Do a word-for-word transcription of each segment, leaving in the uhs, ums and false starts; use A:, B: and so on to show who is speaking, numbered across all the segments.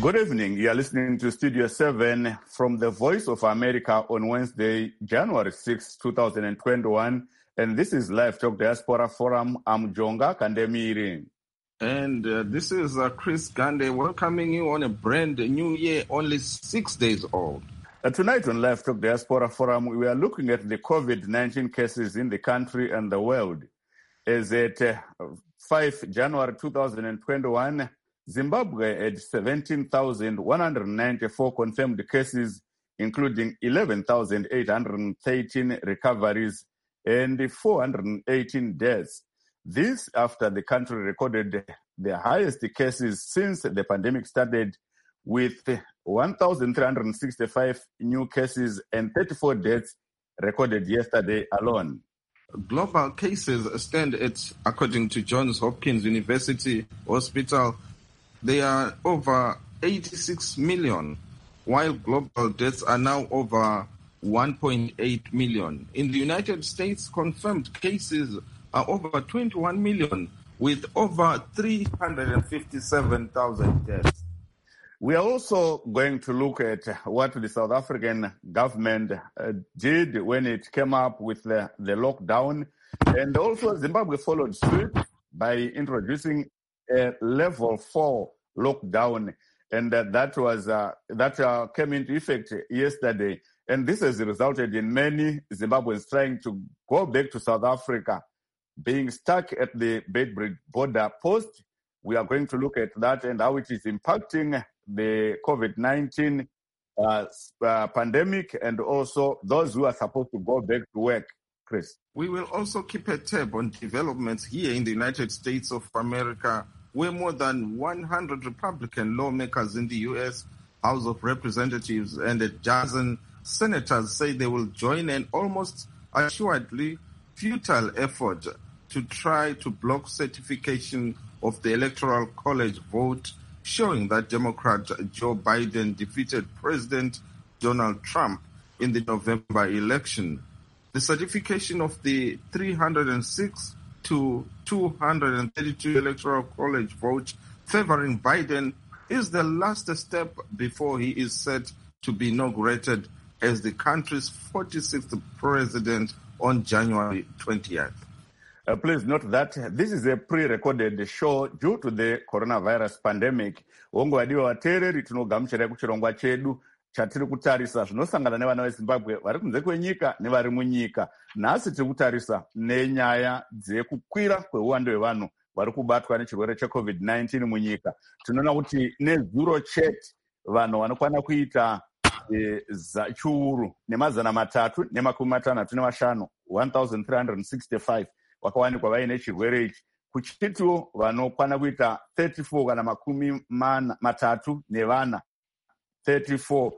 A: Good evening. You are listening to Studio seven from the Voice of America on Wednesday, January sixth, twenty twenty-one. And this is Live Talk Diaspora Forum. I'm Jonga Kandemiri.
B: And uh, this is uh, Chris Gande welcoming you on a brand new year, only six days old.
A: Uh, tonight on Live Talk Diaspora Forum, we are looking at the COVID nineteen cases in the country and the world. As at uh, fifth of January twenty twenty-one, Zimbabwe had seventeen thousand one hundred ninety-four confirmed cases, including eleven thousand eight hundred thirteen recoveries and four hundred eighteen deaths. This after the country recorded the highest cases since the pandemic started, with one thousand three hundred sixty-five new cases and thirty-four deaths recorded yesterday alone.
B: Global cases stand at, according to Johns Hopkins University Hospital, they are over eighty-six million, while global deaths are now over one point eight million. In the United States, confirmed cases are over twenty-one million, with over three hundred fifty-seven thousand deaths.
A: We are also going to look at what the South African government uh, did when it came up with the, the lockdown. And also Zimbabwe followed suit by introducing a level four lockdown. And uh, that was uh, that uh, came into effect yesterday. And this has resulted in many Zimbabweans trying to go back to South Africa, being stuck at the Beitbridge border post. We are going to look at that and how it is impacting the COVID nineteen uh, uh, pandemic and also those who are supposed to go back to work. Chris.
B: We will also keep a tab on developments here in the United States of America, where more than one hundred Republican lawmakers in the U S House of Representatives and a dozen senators say they will join an almost assuredly futile effort to try to block certification of the Electoral College vote, showing that Democrat Joe Biden defeated President Donald Trump in the November election. The certification of the three hundred six to two hundred thirty-two Electoral College vote favoring Biden is the last step before he is set to be inaugurated as the country's forty-sixth president on January twentieth.
A: Uh, please note that this is a pre-recorded show due to the coronavirus pandemic. Wongowadiwa vateereri tinogamuchirai kuchirongwa chedu chatiri kutarisa zvinosangana nevana veZimbabwe vari kunze kwenyika nevari munyika. Nhasi tiri kutarisa nenyaya dzekukwira kweuwando hwevanhu vari kubatwa nechirwere checovid nineteen munyika. Tinoona kuti nezuro chete vanhu vanokwana kuita e, chiuru nemazana matatu nemakumi matanhatu nemashanu one thousand three hundred sixty-five vakawanikwa vaine chirwere ichi, kuchitiwo vanokwana kuita thirty-four kana makumi mana matatu nevana thirty-four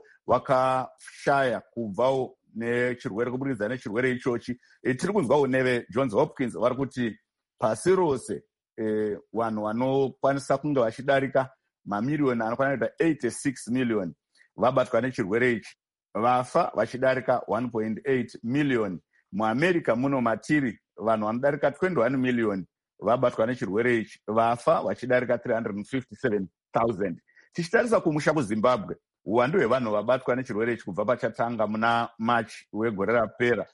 A: vakashaya kubvawo nechirwere kubudikidza nechirwere ichochi. E, tiri kunzwawo neveJohns Hopkins vari kuti pasi rose e, vanhu vanokwanisa kunge vachidarika mamiriyoni anokwana kuita eighty-six million vabatwa nechirwere ichi, vafa vachidarika one point eight million. MuAmerica muno matiri vanhu vanodarika twenty-one million vabatwa nechirwere ichi, vafa vachidarika three hundred fifty-seven thousand. Tichitarisa kumusha kuZimbabwe, uwandu hwevanhu vabatwa nechirwere ichi kubva pachatanga muna March wegore rapera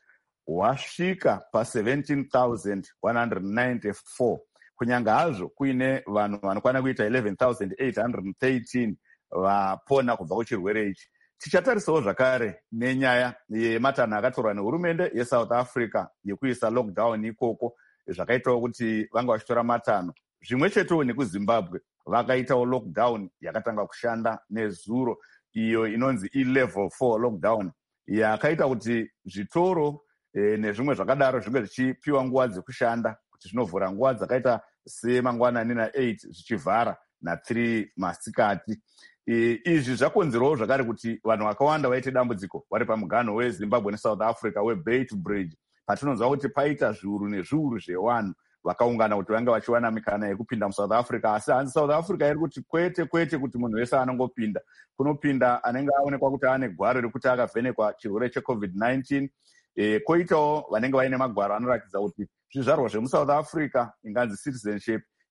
A: hwasvika paseventeen thousand one hundred ninety-four, kunyanga hazvo kuine vanhu vanokwana kuita eleven thousand eight hundred thirteen vapona kubva kuchirwere ichi. Tichatarisawo zvakare nenyaya yematanho akatorwa nehurumende yeSouth Africa yekuisa lockdown ikoko, zvakaitawo kuti vanga vachitora matanho. Zvimwe chetewo nekuZimbabwe vakaitawo lockdown yakatanga kushanda nezuro, iyo inonzi ilevel four lockdown, yakaita kuti zvitoro e, nezvimwe zvakadaro zvinge zvichipiwa nguva dzekushanda, kuti zvinovhura nguva dzakaita semangwanani na-eight zvichivhara na-three masikati. E, izvi zvakonzerawo zvakare kuti vanhu vakawanda vaite dambudziko vari pamuganho weZimbabwe neSouth Africa weBeitbridge, patinonzwa kuti paita zviuru nezviuru zvevanhu vakaungana kuti vange vachiwana mikana yekupinda muSouth Africa. Asi hanzi South Africa iri kuti kwete kwete kuti munhu wese anongopinda, kunopinda anenge aonekwa kuti ane gwaro rekuti akavhenekwa chirwere checovid nineteen. E, koitawo vanenge vaine magwaro anoratidza kuti zvizvarwa zvemuSouth Africa inganzi citizenship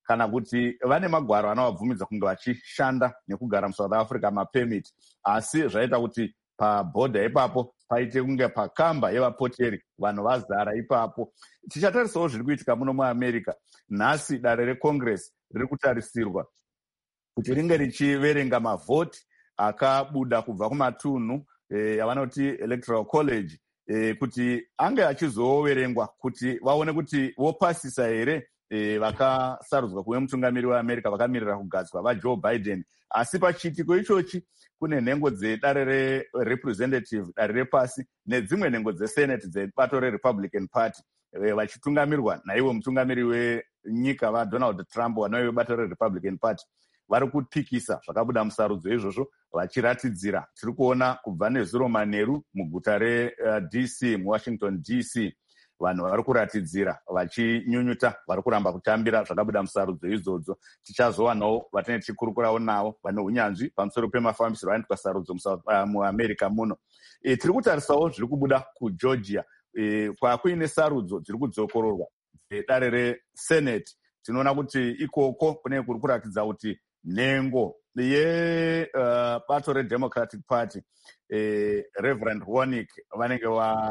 A: kana kuti vane magwaro anovabvumidza kunge vachishanda nekugara muSouth Africa, mapemiti, asi zvaita kuti pabhodha ipapo paite kunge pakamba yevapoteri, vanhu vazara ipapo. Tichatarisawo zviri kuitika muno muAmerica. Nhasi dare reCongress riri kutarisirwa kuti ringe richiverenga mavhoti akabuda kubva kumatunhu yavanoti e, electoral college e, kuti ange achizoverengwa kuti vaone kuti vopasisa here e, vakasarudzwa kuve mutungamiri weAmerica vakamirira kugadzwa vaJoe Biden. Asi pachiitiko ichochi kune nhengo dzedare rerepresentative, dare repasi, nedzimwe nhengo dzesenate dzebato reRepublican Party e, vachitungamirirwa naivo mutungamiri wenyika vaDonald Trump vanove bato reRepublican Party. Vari kupikisa zvakabuda musarudzo izvozvo vachiratidzira. Tiri kuona kubva nezuro manheru muguta reD C, muWashington D C, vanhu vari kuratidzira vachinyunyuta, vari kuramba kutambira zvakabuda musarudzo izvodzo. Tichazowanawo vatinenge tichikurukurawo navo vane unyanzvi pamusoro pemafambisiro anoitwa sarudzo muAmerica muno. E, tiri kutarisawo zviri kubuda kuGeorgia e, kwakuine sarudzo dziri kudzokororwa dare reSenate. Tinoona kuti ikoko kune kuri kuratidza kuti nhengo yebato uh, reDemocratic Party eh, Reverend Warnock vanenge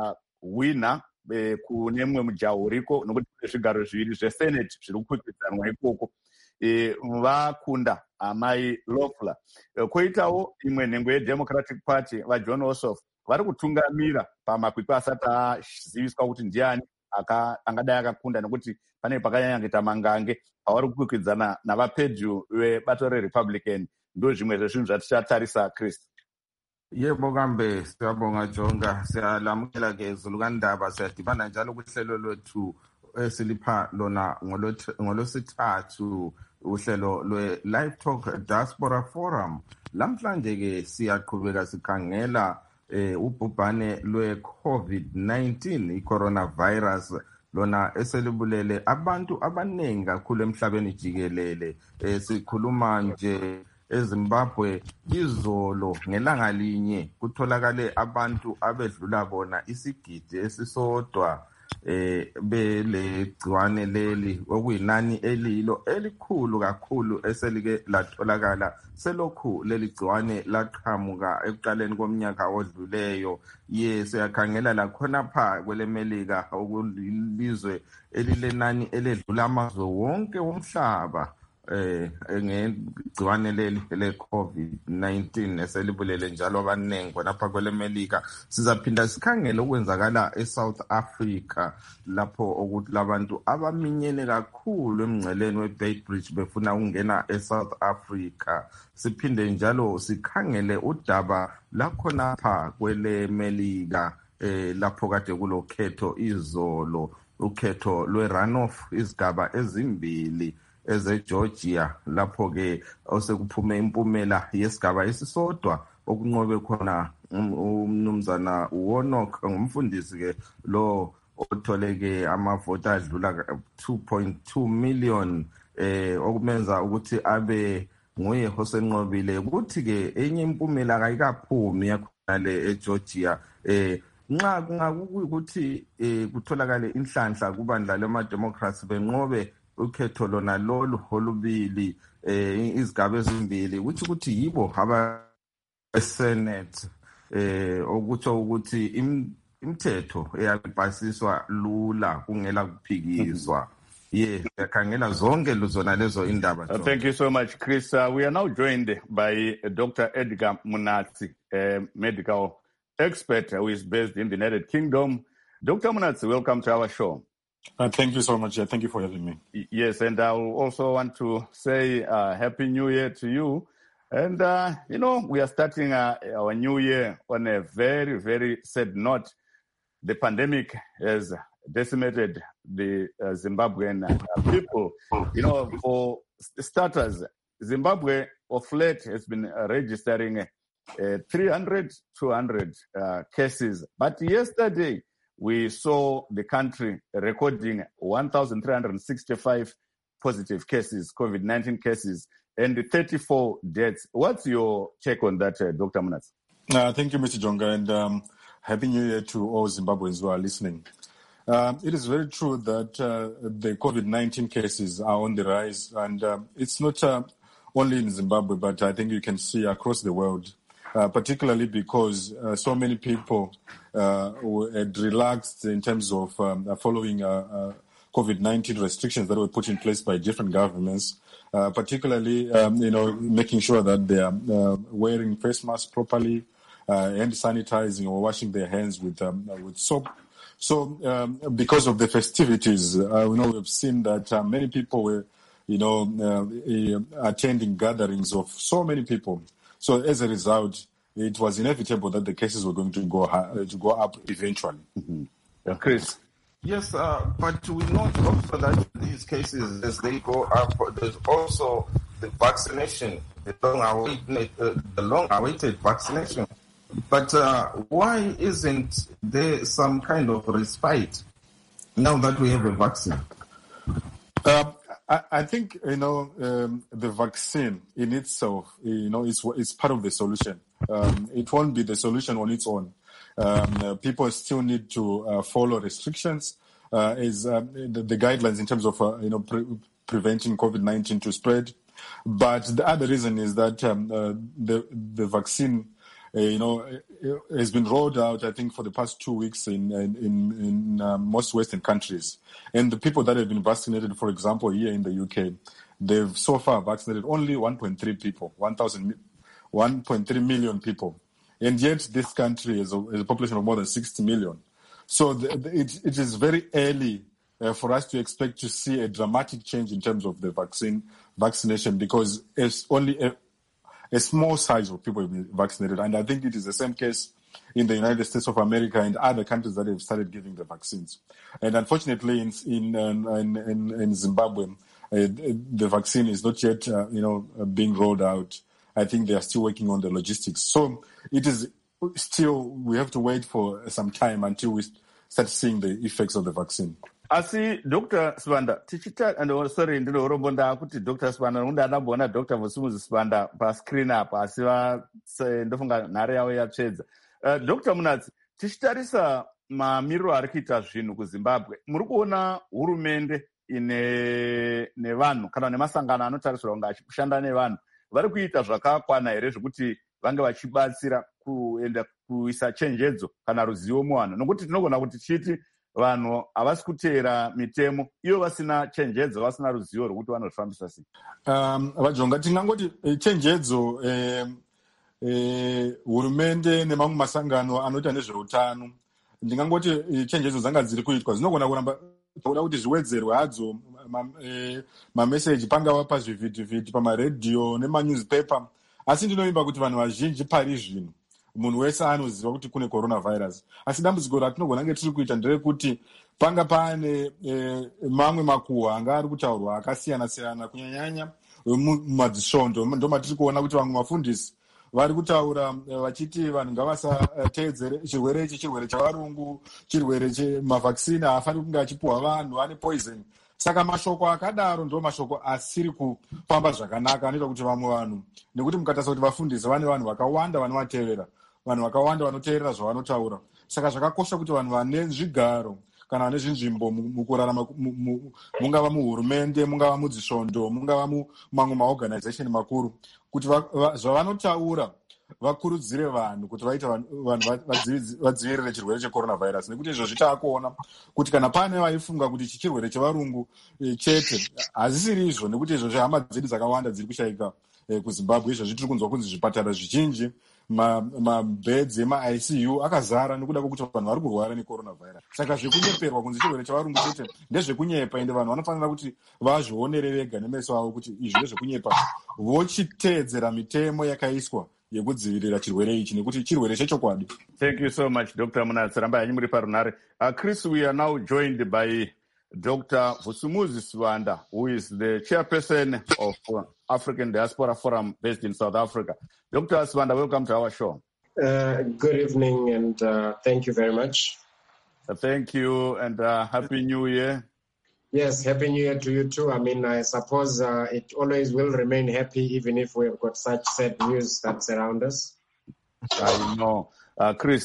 A: vawina eh, kune mumwe mujaho uriko, nokuti zvigaro zviviri zveSenate zviri kukwikwidzanwa ikoko eh, vakunda amai Loeffler. Eh, koitawo imwe nhengo yeDemocratic Party vaJohn Ossoff vari kutungamira pamakwikwi asati aziviswa kuti ndiani angadai akakunda, nekuti pane pakanyanya kuita mangange pavari kukwikwidzana navapedyu vebato reRepublican. Ndo zvimwe zvezvinhu zvatichatarisa, Chris.
B: Yebo kambe, siyabonga Jonga, siyalamukela ke Zulu kaNdaba. Siyadibana njalo kuhlelo lwethu esilipha lona ngolosithathu, uhlelo lwe-Live Talk Diaspora Forum. Lamhlanje ke siyaqhubeka sikhangela eh ubhubhane lwe-COVID nineteen, i-coronavirus, lona eselibulele abantu abaningi kakhulu emhlabeni jikelele. Eh sikhuluma nje eZimbabwe, izolo ngelanga linye kutholakale abantu abedlula bona isigidi esisodwa eh belegciwane leli, okuyinani elilo elikhulu kakhulu eselike latholakala selokhu leli gciwane laqhamuka ekuqaleni komnyaka odluleyo. Ye siyakhangela lakhona pha kwelemelika, okulizwe elilenani eledlula amazwe wonke womhlaba eh ngegciwane leli le-COVID nineteen eselibulele njalo abaningi khonapha kwelemelika. Sizaphinda sikhangele okwenzakala eSouth Africa, lapho ukuthi labantu abaminyene kakhulu emngceleni weBeitbridge befuna ukungena eSouth Africa. Siphinde njalo sikhangele udaba lakhonapha kwelemelika eh lapho kade kulokhetho izolo, ukhetho lwe-runoff, izigaba ezimbili ezeGeorgia, lapho ke osekuphume impumela yesigaba esisodwa okunqobe khona umnumzana Warnock, ngumfundisi ke lo otholeke amavoti adlula two point two million, eh okumenza ukuthi abe nguye osenqobile. Kuthi ke enye impumela kayikaphumi yakhona le eGeorgia, eh nxa kungakukuthi eh kutholakale inhlanhla kubandla lama-Democrats benqobe ukhetho lona lolu olubili, eh izigaba ezimbili, kuthi ukuthi yibo aba Senate, eh okutsho ukuthi imithetho eyapasiswa lula kungela kuphikiswa. Yeah, siyakhangela zonke luzona lezo indaba.
A: Uh, thank you so much, Chris. Uh, we are now joined by uh, Doctor Edgar Munatsi, a medical expert who is based in the United Kingdom. Doctor Munatsi, welcome to our show.
C: Uh, thank you so much. Uh, thank you for having me.
A: Yes, and I also want to say uh, Happy New Year to you. And, uh, you know, we are starting uh, our new year on a very, very sad note. The pandemic has decimated the uh, Zimbabwean uh, people. You know, for starters, Zimbabwe of late has been uh, registering uh, three hundred, two hundred uh, cases. But yesterday, we saw the country recording one thousand three hundred sixty-five positive cases, COVID nineteen cases, and thirty-four deaths. What's your take on that, uh, Doctor Munatsi?
C: Uh, thank you, Mister Jonga, and um, Happy New Year to all Zimbabweans who are listening. Um, it is very true that uh, the COVID nineteen cases are on the rise, and uh, it's not uh, only in Zimbabwe, but I think you can see across the world, uh, particularly because uh, so many people uh, had relaxed in terms of um, following uh, uh, COVID nineteen restrictions that were put in place by different governments, uh, particularly, um, you know, making sure that they are uh, wearing face masks properly, uh, hand sanitizing or washing their hands with um, with soap. So, um, because of the festivities, uh, you know, we've seen that uh, many people were, you know, uh, attending gatherings of so many people. So, as a result, it was inevitable that the cases were going to go high, to go up eventually.
A: Mm-hmm. Yeah, Chris.
B: Yes, uh, but we note also that these cases, as they go up, there's also the vaccination, the long-awaited, uh, the long-awaited vaccination. But uh, why isn't there some kind of respite now that we have a vaccine?
C: Um, I, I think, you know, um, the vaccine in itself, you know, it's, it's part of the solution. Um, it won't be the solution on its own. Um, uh, people still need to uh, follow restrictions, uh, is um, the, the guidelines in terms of, uh, you know, pre- preventing COVID nineteen to spread. But the other reason is that um, uh, the the vaccine, Uh, you know, it has been rolled out, I think, for the past two weeks in in, in uh, most Western countries. And the people that have been vaccinated, for example, here in the U K, they've so far vaccinated only one point three people, one point three million people. And yet this country has a, has a population of more than sixty million. So the, the, it, it is very early uh, for us to expect to see a dramatic change in terms of the vaccine vaccination, because it's only a A small size of people have been vaccinated. And I think it is the same case in the United States of America and other countries that have started giving the vaccines. And unfortunately, in in in, in, in Zimbabwe, uh, the vaccine is not yet, uh, you know, being rolled out. I think they are still working on the logistics. So it is still, we have to wait for some time until we start seeing the effects of the vaccine.
A: Asi Doctor Sibanda tichita and sorry ndinoronda kuti Doctor Sibanda unda adabona Doctor Vusumuzi Sibanda pa screen apa asiva ndofunga nhare yawo yatsvedza. Uh, Doctor Munatsi, tichitarisa mamiriro ari kuita zvinhu kuZimbabwe, muri kuona hurumende ine nevanhu kana nemasangano anotarisirwa kunge achishanda nevanhu vari kuita zvakakwana here zvekuti vange vachibatsira kuenda kuisa chenjedzo kana ruzivo muvanhu, nokuti tinogona kuti chiti vanhu havasi kuteera mitemo iyo vasina chenjedzo, vasina ruzivo rwekuti vanozvifambisa sei?
C: Um, vajonga tingangoti chenjedzo eh, eh, hurumende nemamwe masangano anoita nezveutano, ndingangoti chenjedzo dzanga dziri kuitwa dzinogona kuramba kuda kuti zviwedzerwe hadzo mameseji ma pangava pazvivhitivhiti, pamaredhiyo nemanewspaper. Asi ndinoimba kuti vanhu vazhinji pari zvino munhu wese anoziva kuti kune coronavirus. Asi dambudziko ratinogona nge tiri kuita nderekuti panga pane e, mamwe makuhwa anga ari kutaurwa akasiyana siyana, kunyanyanya mumadzisvondo ndo matiri kuona kuti vamwe vafundisi vari kutaura vachiti vanhu ngavasateedzere chirwere ichi chirwere chavarungu, chirwere chemavhaccine haafaniri kunge achipuhwa vanhu, ane poison. Saka mashoko akadaro ndo mashoko asiri kufamba zvakanaka, anoita kuti vamwe vanhu, nekuti mukatarisa kuti vafundisi vane vanhu vakawanda vanovatevera, vanhu vakawanda vanoteerera zvavanotaura. Saka zvakakosha kuti vanhu vane zvigaro kana vane zvinzvimbo mukurarama, mungava muhurumende, mungava mudzisvondo, mungava mumamwe maorganization makuru, kuti zvavanotaura vakurudzire vanhu kuti vaite vanhu vadzivirire chirwere checoronavirus, nekuti izvo zvitaakuona kuti kana pane vaifunga kuti ichi chirwere chevarungu chete, hazisiri izvo, nekuti izvo zvehama dzedu dzakawanda dziri kushayika kuZimbabwe. Izvo zvitiri kunzwa kunzi zvipatara zvizhinji, mabhedzi ema-I C U akazara nekuda kwokuti vanhu vari kurwara necoronavirus. Saka zvekunyeperwa kunzi chirwere chevarungu chete ndezvekunyepa, ende vanhu vanofanira kuti vazvionere vega nemeso avo kuti izvi ndezvekunyepa, vochiteedzera mitemo yakaiswa yekudzivirira chirwere ichi, nekuti chirwere chechokwadi.
A: Thank you so much, Doctor Munatsi. Ramba yanyu muri parunare. Uh, Chris, we are now joined by Doctor Vusumuzi Sibanda, who is the chairperson of uh, African Diaspora Forum based in South Africa. Doctor Sibanda, welcome to our show.
D: Uh, good evening, and uh, thank you very much.
A: Uh, thank you, and uh, Happy New Year.
D: Yes, Happy New Year to you too. I mean, I suppose uh, it always will remain happy, even if we have got such sad news that surround us.
A: I know. Uh, Chris,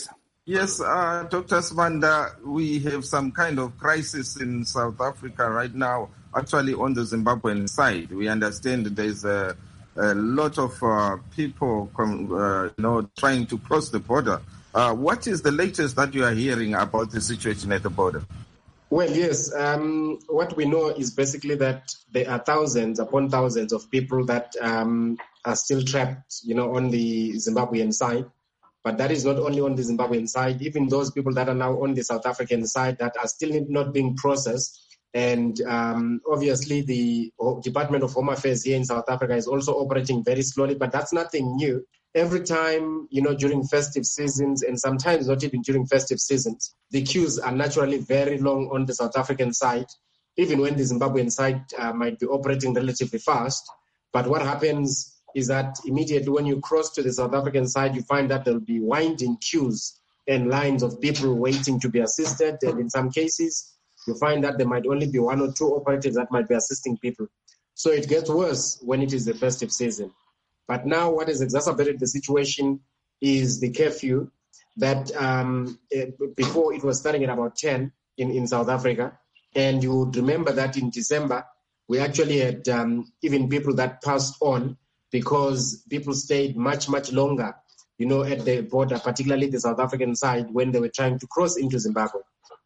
B: Yes, uh, Doctor Sibanda, we have some kind of crisis in South Africa right now, actually on the Zimbabwean side. We understand there's a, a lot of uh, people com, uh, you know, trying to cross the border. Uh, what is the latest that you are hearing about the situation at the border?
D: Well, yes. Um, what we know is basically that there are thousands upon thousands of people that um, are still trapped, you know, on the Zimbabwean side. But that is not only on the Zimbabwean side, even those people that are now on the South African side that are still not being processed. And um, obviously the Department of Home Affairs here in South Africa is also operating very slowly, but that's nothing new. Every time, you know, during festive seasons, and sometimes not even during festive seasons, the queues are naturally very long on the South African side, even when the Zimbabwean side uh, might be operating relatively fast. But what happens is that immediately when you cross to the South African side, you find that there'll be winding queues and lines of people waiting to be assisted. And in some cases, you find that there might only be one or two operators that might be assisting people. So it gets worse when it is the festive season. But now what has exacerbated the situation is the curfew that um, it, before it was starting at about ten in, in South Africa. And you would remember that in December, we actually had um, even people that passed on because people stayed much, much longer, you know, at the border, particularly the South African side, when they were trying to cross into Zimbabwe.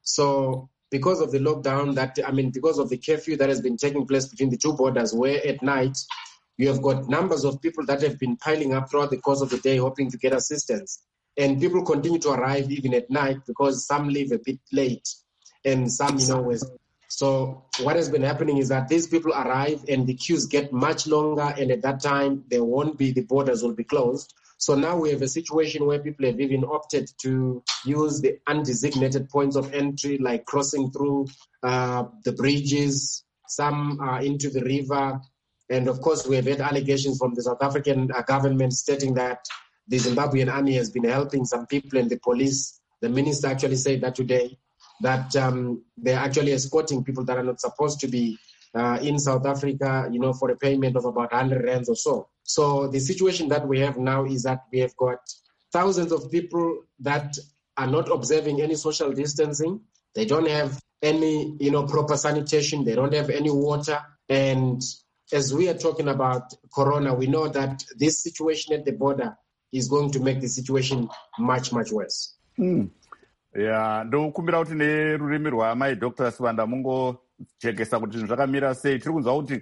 D: So because of the lockdown, that I mean, because of the curfew that has been taking place between the two borders, where at night you have got numbers of people that have been piling up throughout the course of the day, hoping to get assistance. And people continue to arrive even at night because some leave a bit late and some, you know, was. So what has been happening is that these people arrive and the queues get much longer, and at that time there won't be, the borders will be closed. So now we have a situation where people have even opted to use the undesignated points of entry, like crossing through uh, the bridges, some are into the river. And of course, we have had allegations from the South African uh, government stating that the Zimbabwean army has been helping some people and the police. The minister actually said that today, that um, they're actually escorting people that are not supposed to be uh, in South Africa, you know, for a payment of about one hundred rands or so. So the situation that we have now is that we have got thousands of people that are not observing any social distancing. They don't have any, you know, proper sanitation. They don't have any water. And as we are talking about corona, we know that this situation at the border is going to make the situation much, much worse.
A: Mm. Yeah, ndokumbira kuti nerurimi rwamai Doctor Sibanda mungojekesa kuti zvinhu zvakamira sei. Tiri kunzwa kuti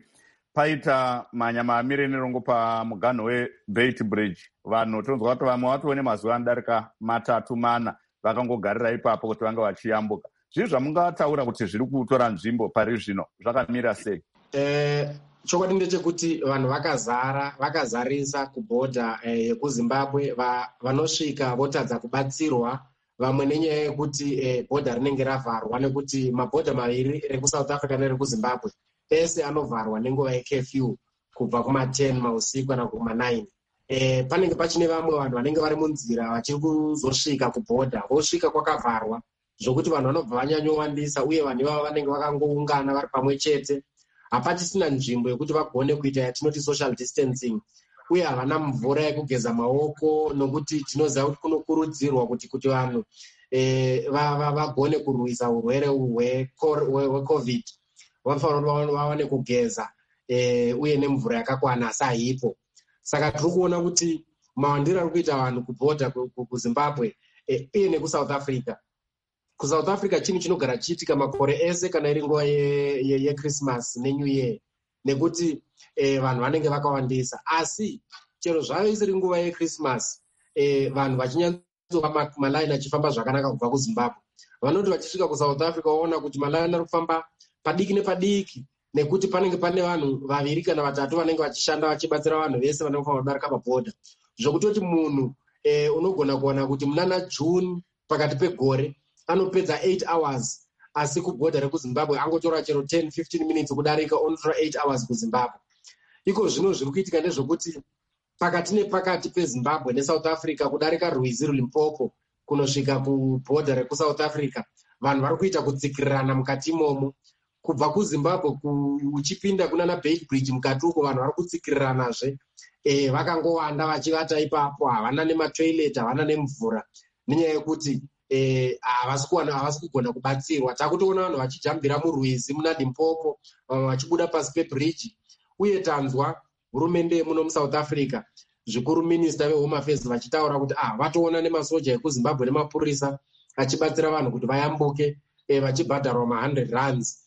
A: paita manyama amire nerongo pamuganho weBeit Bridge. Vanhu tonzwa kuti vamwe vatone mazuva anodarika matatu mana vakangogarira ipapo kuti vanga vachiyambuka. Zvii zvamungataura kuti zviri kutora nzvimbo pari zvino zvakamira sei?
D: Eh, chokwadi ndechekuti vanhu vakazara vakazarisa kubhodha yekuzimbabwe eh, vanosvika votadza kubatsirwa, vamwe nenyaya yekuti eh, bhodha rinenge ravharwa nekuti mabhodha maviri rekusouth Africa nerekuzimbabwe ese anovharwa nenguva yecurfew kubva kuma ten mausiku kana kuma nine. Eh, panenge pachine vamwe vanhu vanenge vari munzira vachiri kuzosvika kubhodha, vosvika kwakavharwa zvokuti vanhu vanobva vanyanyowandisa, uye vanhu ivava vanenge vakangoungana vari pamwe chete. Hapachisina nzvimbo yekuti vagone kuita yatinoti social distancing, uye havana mvura yekugeza maoko, nokuti tinoziva kuti kunokurudzirwa kuti kuti vanhu eh, vagone kurwisa urwere hwecovid vafanira vawane kugeza eh, uye nemvura yakakwana, asi haipo. Saka tiri kuona kuti mawandiro ari kuita vanhu kubhodha kuzimbabwe eh, uye nekusouth Africa. KuSouth Africa chinhu chinogara chiitika makore ese kana iri nguva yeChristmas neNew Year, nekuti eh, vanhu vanenge vakawandisa. Asi chero zvavo isiri nguva yeChristmas, eh, vanhu vachinyanzova malaini achifamba zvakanaka kubva kuZimbabwe, vanoti vachisvika kuSouth Africa vaona kuti malaini ari kufamba padiki nepadiki, nekuti panenge pane vanhu vaviri kana vatatu vanenge vachishanda vachibatsira vanhu vese vanenge vafamba kudarika pabhodha, zvokutoti munhu eh, unogona kuona kuti munana June pakati pegore anopedza eight hours, asi kubhodha rekuZimbabwe angotora chero ten fifteen minutes kudarika, onotora eight hours kuZimbabwe. Iko zvino zviri kuitika ndezvokuti pakati nepakati peZimbabwe neSouth Africa, kudarika Rwizi Limpopo kunosvika kubhodha rekuSouth Africa, vanhu vari kuita kutsikirirana mukati imomo. Kubva kuZimbabwe uchipinda kunana Beit Bridge mukati uko vanhu vari kutsikiriranazve, eh, vakangowanda vachivata ipapo, havana nematoilet, havana nemvura. nenyaya yekuti havasi kugona kubatsirwa. Takutoona vanhu vachijambira murwizi muna Limpopo, vamwe vachibuda pasi pebridge, uye tanzwa hurumende muno muSouth Africa zvikuru minista vehome affairs vachitaura kuti ah vatoona nemasoja ekuZimbabwe nemapurisa achibatsira vanhu kuti vayambuke vachibhadharwa ma one hundred rands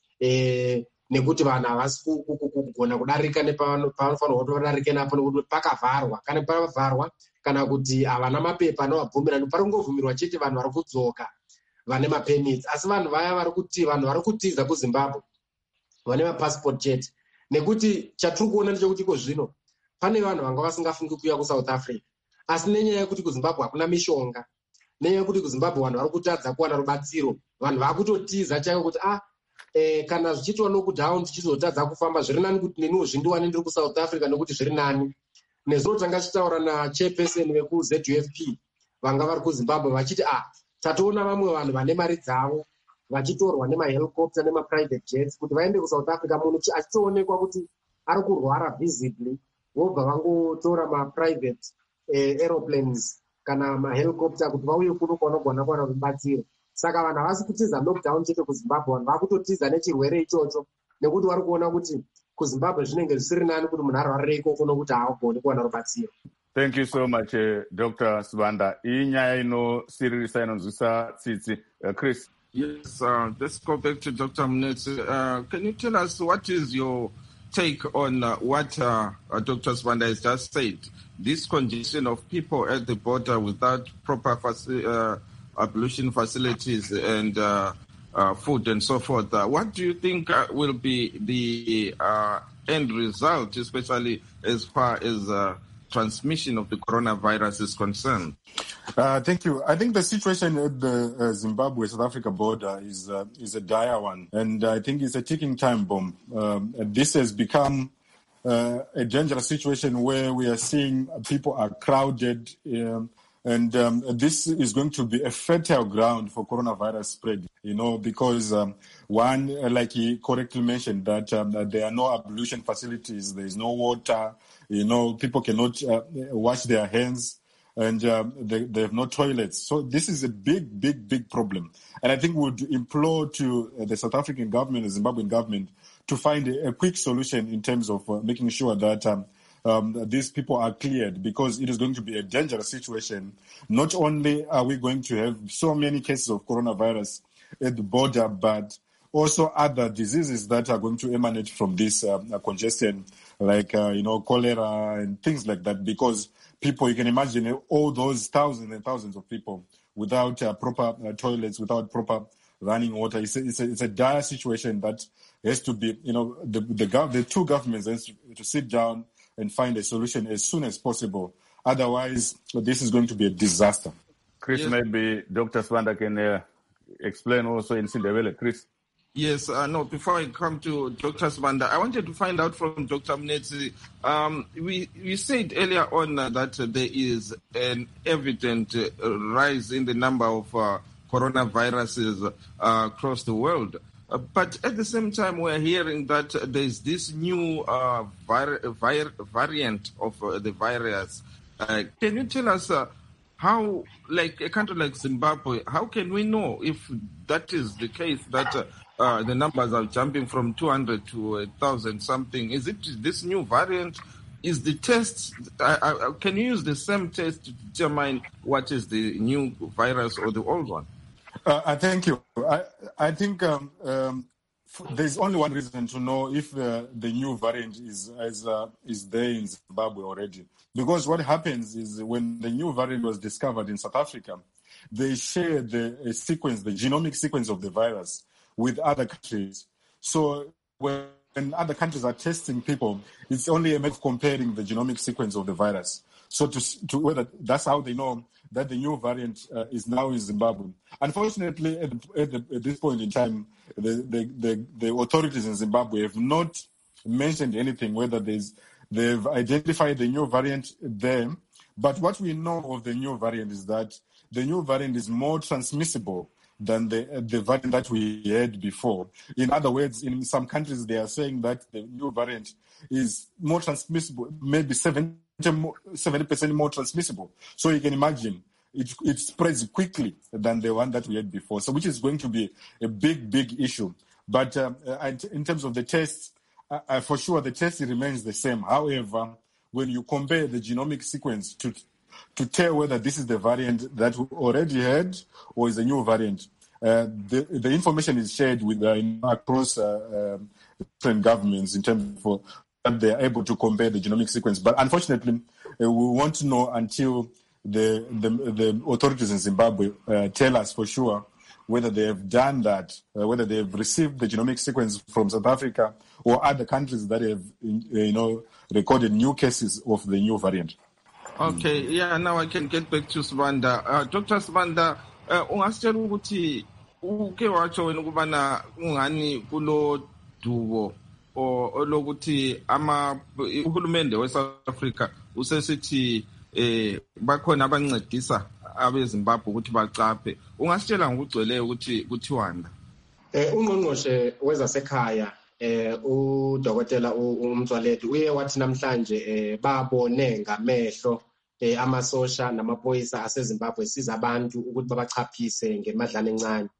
D: nekuti vanhu havasi kugona kudarika nepavanofanirwa kuti vadarike napo nekuti pakavharwa. Kana pavharwa kana kuti havana mapepa anovabvumira, parikungobvumirwa chete vanhu vari kudzoka vane mapermits, asi vanhu vaya vari kuti vanhu vari kutiza kuZimbabwe vane mapassport chete. Nekuti chatiri kuona ndechekuti iko zvino pane vanhu vanga vasingafungi kuuya kuSouth Africa, asi nenyaya yekuti kuZimbabwe hakuna mishonga, nenyaya yekuti kuZimbabwe vanhu vari kutadza kuwana rubatsiro, vanhu vakutotiza chaiko kuti ah eh, kana zvichitwa lockdown tichizotadza kufamba zviri nani kuti neniwo zvindiwane ndiri kuSouth Africa nekuti zviri nani. Nezuro tanga tichitaura nachairperson vekuZ U F P vanga vari kuZimbabwe vachiti ah tatoona vamwe vanhu vane mari dzavo vachitorwa nemahelicopter nemaprivate jets kuti vaende kuSouth Africa muno achitoonekwa kuti ari kurwara visibly, vobva vangotora maprivate eh, aeroplanes kana mahelicopter kuti vauye kuno kwanogona kuwana rubatsiro. Saka vanhu havasi kutiza lockdown chete kuZimbabwe, vanhu vakutotiza nechirwere ichocho nekuti vari kuona kuti kuZimbabwe zvinenge zvisiri nani kuti munhu arwarire ikoko nokuti haagoni kuwana rubatsiro.
A: Thank you so much, uh, Doctor Sibanda. Iyi nyaya inosiririsa inonzwisa tsitsi. Uh, Chris?
B: Yes, uh, let's go back to Doctor Munetsi. Uh, can you tell us what is your take on uh, what uh, uh, Doctor Sibanda has just said? This congestion of people at the border without proper faci- uh, ablution facilities and uh, uh, food and so forth. Uh, what do you think uh, will be the uh, end result, especially as far as uh, transmission of the coronavirus is concerned?
C: Uh, thank you. I think the situation at the uh, Zimbabwe-South Africa border is uh, is a dire one, and I think it's a ticking time bomb. Um, this has become uh, a dangerous situation where we are seeing people are crowded, um, and um, this is going to be a fertile ground for coronavirus spread, you know, because um, one, like he correctly mentioned, that, um, that there are no ablution facilities, there is no water, you know, people cannot uh, wash their hands, and um, they, they have no toilets. So this is a big, big, big problem. And I think we would implore to uh, the South African government, the Zimbabwean government, to find a, a quick solution in terms of uh, making sure that um, um, these people are cleared, because it is going to be a dangerous situation. Not only are we going to have so many cases of coronavirus at the border, but also other diseases that are going to emanate from this uh, congestion, like, uh, you know, cholera and things like that, because people, you can imagine all those thousands and thousands of people without uh, proper uh, toilets, without proper running water. It's a, it's, a, it's a dire situation that has to be, you know, the the, gov- the two governments has to, to sit down and find a solution as soon as possible. Otherwise, this is going to be a disaster.
A: Chris, yes. Maybe Doctor Sibanda can uh, explain also in Sindebele. Chris?
B: Yes, uh, no, before I come to Doctor Sibanda, I wanted to find out from Doctor Munetsi. Um, we, we said earlier on uh, that uh, there is an evident uh, rise in the number of uh, coronaviruses uh, across the world. Uh, but at the same time, we're hearing that uh, there's this new uh, vir- vir- variant of uh, the virus. Uh, can you tell us uh, how, like a country like Zimbabwe, how can we know if that is the case, that uh, Uh, the numbers are jumping from two hundred to one thousand something? Is it this new variant? Is the test, uh, uh, can you use the same test to determine what is the new virus or the old one?
C: Uh, I thank you. I, I think um, um, f- there's only one reason to know if uh, the new variant is is, uh, is there in Zimbabwe already. Because what happens is when the new variant was discovered in South Africa, they share the uh, sequence, the genomic sequence of the virus with other countries. So when other countries are testing people, it's only a matter of comparing the genomic sequence of the virus. So to, to whether that's how they know that the new variant uh, is now in Zimbabwe. Unfortunately, at, the, at, the, at this point in time, the, the, the, the authorities in Zimbabwe have not mentioned anything, whether there's, they've identified the new variant there. But what we know of the new variant is that the new variant is more transmissible than the the variant that we had before. In other words, in some countries, they are saying that the new variant is more transmissible, maybe seventy percent more transmissible. So you can imagine, it, it spreads quickly than the one that we had before, so which is going to be a big, big issue. But uh, in terms of the tests, uh, uh, for sure, the test remains the same. However, when you compare the genomic sequence to to tell whether this is the variant that we already had or is a new variant, uh, the, the information is shared with uh, across uh, um, different governments in terms of that they are able to compare the genomic sequence. But unfortunately, uh, we won't know until the the, the authorities in Zimbabwe uh, tell us for sure whether they have done that, uh, whether they have received the genomic sequence from South Africa or other countries that have, you know, recorded new cases of the new variant.
B: Okay, yeah, now I can get back to Sibanda. Uh, Doctor Sibanda, ungasitshela ukuthi uke watsho wena ukubana ungani kulo dubo olokuthi ama uhulumende weSouth Africa usesithi eh bakhona abancedisa abeZimbabwe ukuthi bacaphe. Ungasitshela ngokugcweleyo ukuthi kuthiwani?
D: Eh ungqongqoshe wezasekhaya eh uDokotela uMtswaledi uye wathi namhlanje eh babone ngamehlo eh amasosha namaphoyisa aseZimbabwe siza abantu ukuthi babachaphise ngemadlana encane.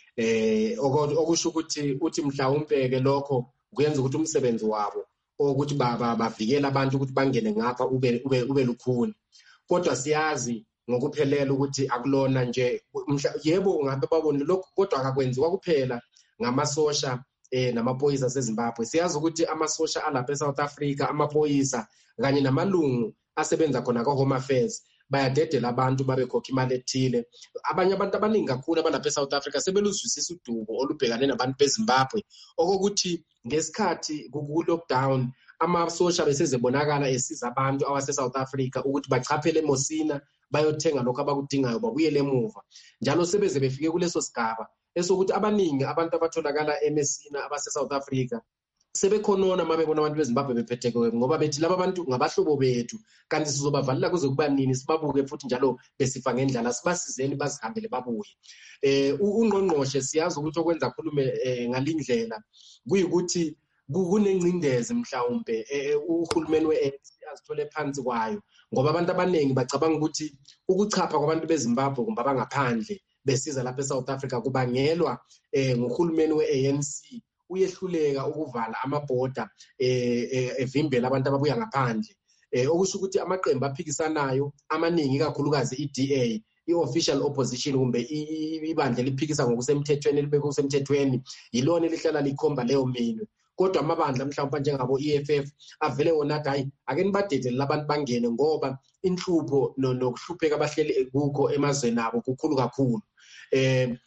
D: Eh okusho ukuthi uthi mhlawumbe ke lokho kuyenza ukuthi umsebenzi wabo ukuthi baba bavikela abantu ukuthi bangene ngapha ube ube ube lukhuni. Kodwa siyazi ngokuphelela ukuthi akulona nje yebo ngabe babone lokho kodwa akakwenziwa kuphela ngamasosha eh namaphoyisa aseZimbabwe. Siyazi ukuthi amasosha alapha eSouth Africa, amaphoyisa kanye namalungu asebenza khona kwa Home Affairs bayadedela abantu babekhokha imali ethile. Abanye abantu abaningi kakhulu abalapha eSouth Africa sebeluzwisisa udubo olubhekane nabantu beZimbabwe okokuthi ngesikhathi ku lockdown amasosha besezebonakala esiza abantu awase South Africa ukuthi bachaphele eMosina bayothenga lokho abakudingayo babuyele emuva. Njalo sebeze befike kuleso sigaba esokuthi abaningi abantu abatholakala eMosina abase South Africa sebekhonona mabebona abantu beZimbabwe bephetheke ngoba bethi laba bantu ngabahlobo bethu kanti sizobavalila kuze kuba nini sibabuke futhi njalo besifa ngendlala sibasizeni bazihambele babuye. Eh ungqongqoshe siyazi ukuthi okwenza khulume ngalindlela kuyikuthi kunencindezi mhlawumbe uhulumeni we-A N C azithole phansi kwayo ngoba abantu abaningi bacabanga ukuthi ukuchapha kwabantu beZimbabwe kumbe abangaphandle besiza lapha eSouth Africa kubangelwa eh ngohulumeni we-A N C uyehluleka ukuvala amabhoda eh evimbela abantu ababuya ngaphandle. Eh okusho ukuthi amaqembu aphikisanayo amaningi kakhulukazi i-D A i-official opposition kumbe ibandla liphikisa ngokusemthethweni libeke kusemthethweni yilona elihlala likhomba leyo minwe. Kodwa amabandla mhlawumbe njengabo E F F avele wona hayi ake nibadedele labantu bangene ngoba inhlupho nokuhlupheka abahleli kukho emazweni abo kukhulu kakhulu. Eh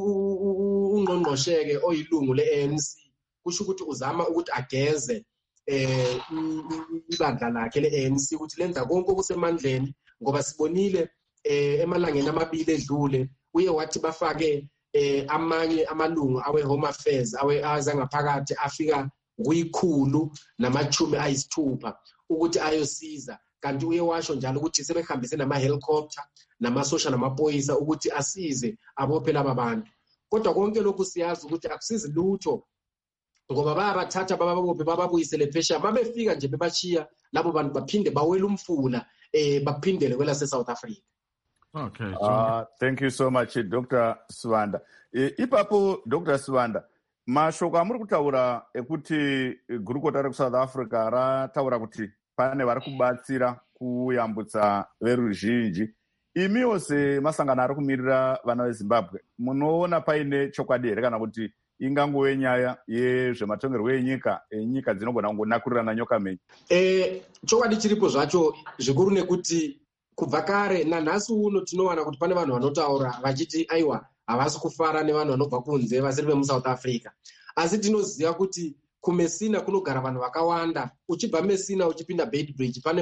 D: ungqongqosheke oyilungu le-A N C kusho ukuthi uzama ukuthi ageze eh ibandla lakhe le-A N C ukuthi lenza konke okusemandleni ngoba sibonile eh emalangeni amabili edlule uye wathi bafake eh amanye amalungu awe Home Affairs awe azangaphakathi afika kuyikhulu namachumi ayisithupha ukuthi ayosiza kanti uye washo njalo ukuthi sebehambise nama helicopter namasosha namaphoyisa ukuthi asize abophe laba bantu. Kodwa konke lokhu siyazi ukuthi akusizi lutho ngoba bayabathatha bababophe bababuyisele phesha babefika nje bebachiya labo bantu baphinde bawela umfula eh baphindele kwela se-South Africa.
A: Okay. Uh, thank you so much, Doctor Sibanda. Ipapo, Doctor Sibanda, mashoko amuri kutaura ekuti gurukota reku-South Africa rataura kuti pane vari kubatsira kuyambutsa veruzhinji. Imiwo semasangano ari kumirira vana veZimbabwe, munoona paine chokwadi here kana kuti ingangove nyaya yezvematongerwo enyika enyika dzinogona kungonakurirana nyoka menyu?
D: Eh, chokwadi chiripo zvacho zvikuru nekuti kubva kare nanhasi uno tinowana kuti pane vanhu vanotaura vachiti aiwa havasi kufara nevanhu vanobva kunze vasiri vemuSouth Africa. Asi tinoziva kuti kuMessina kunogara vanhu vakawanda. Uchibva Messina uchipinda Beitbridge pane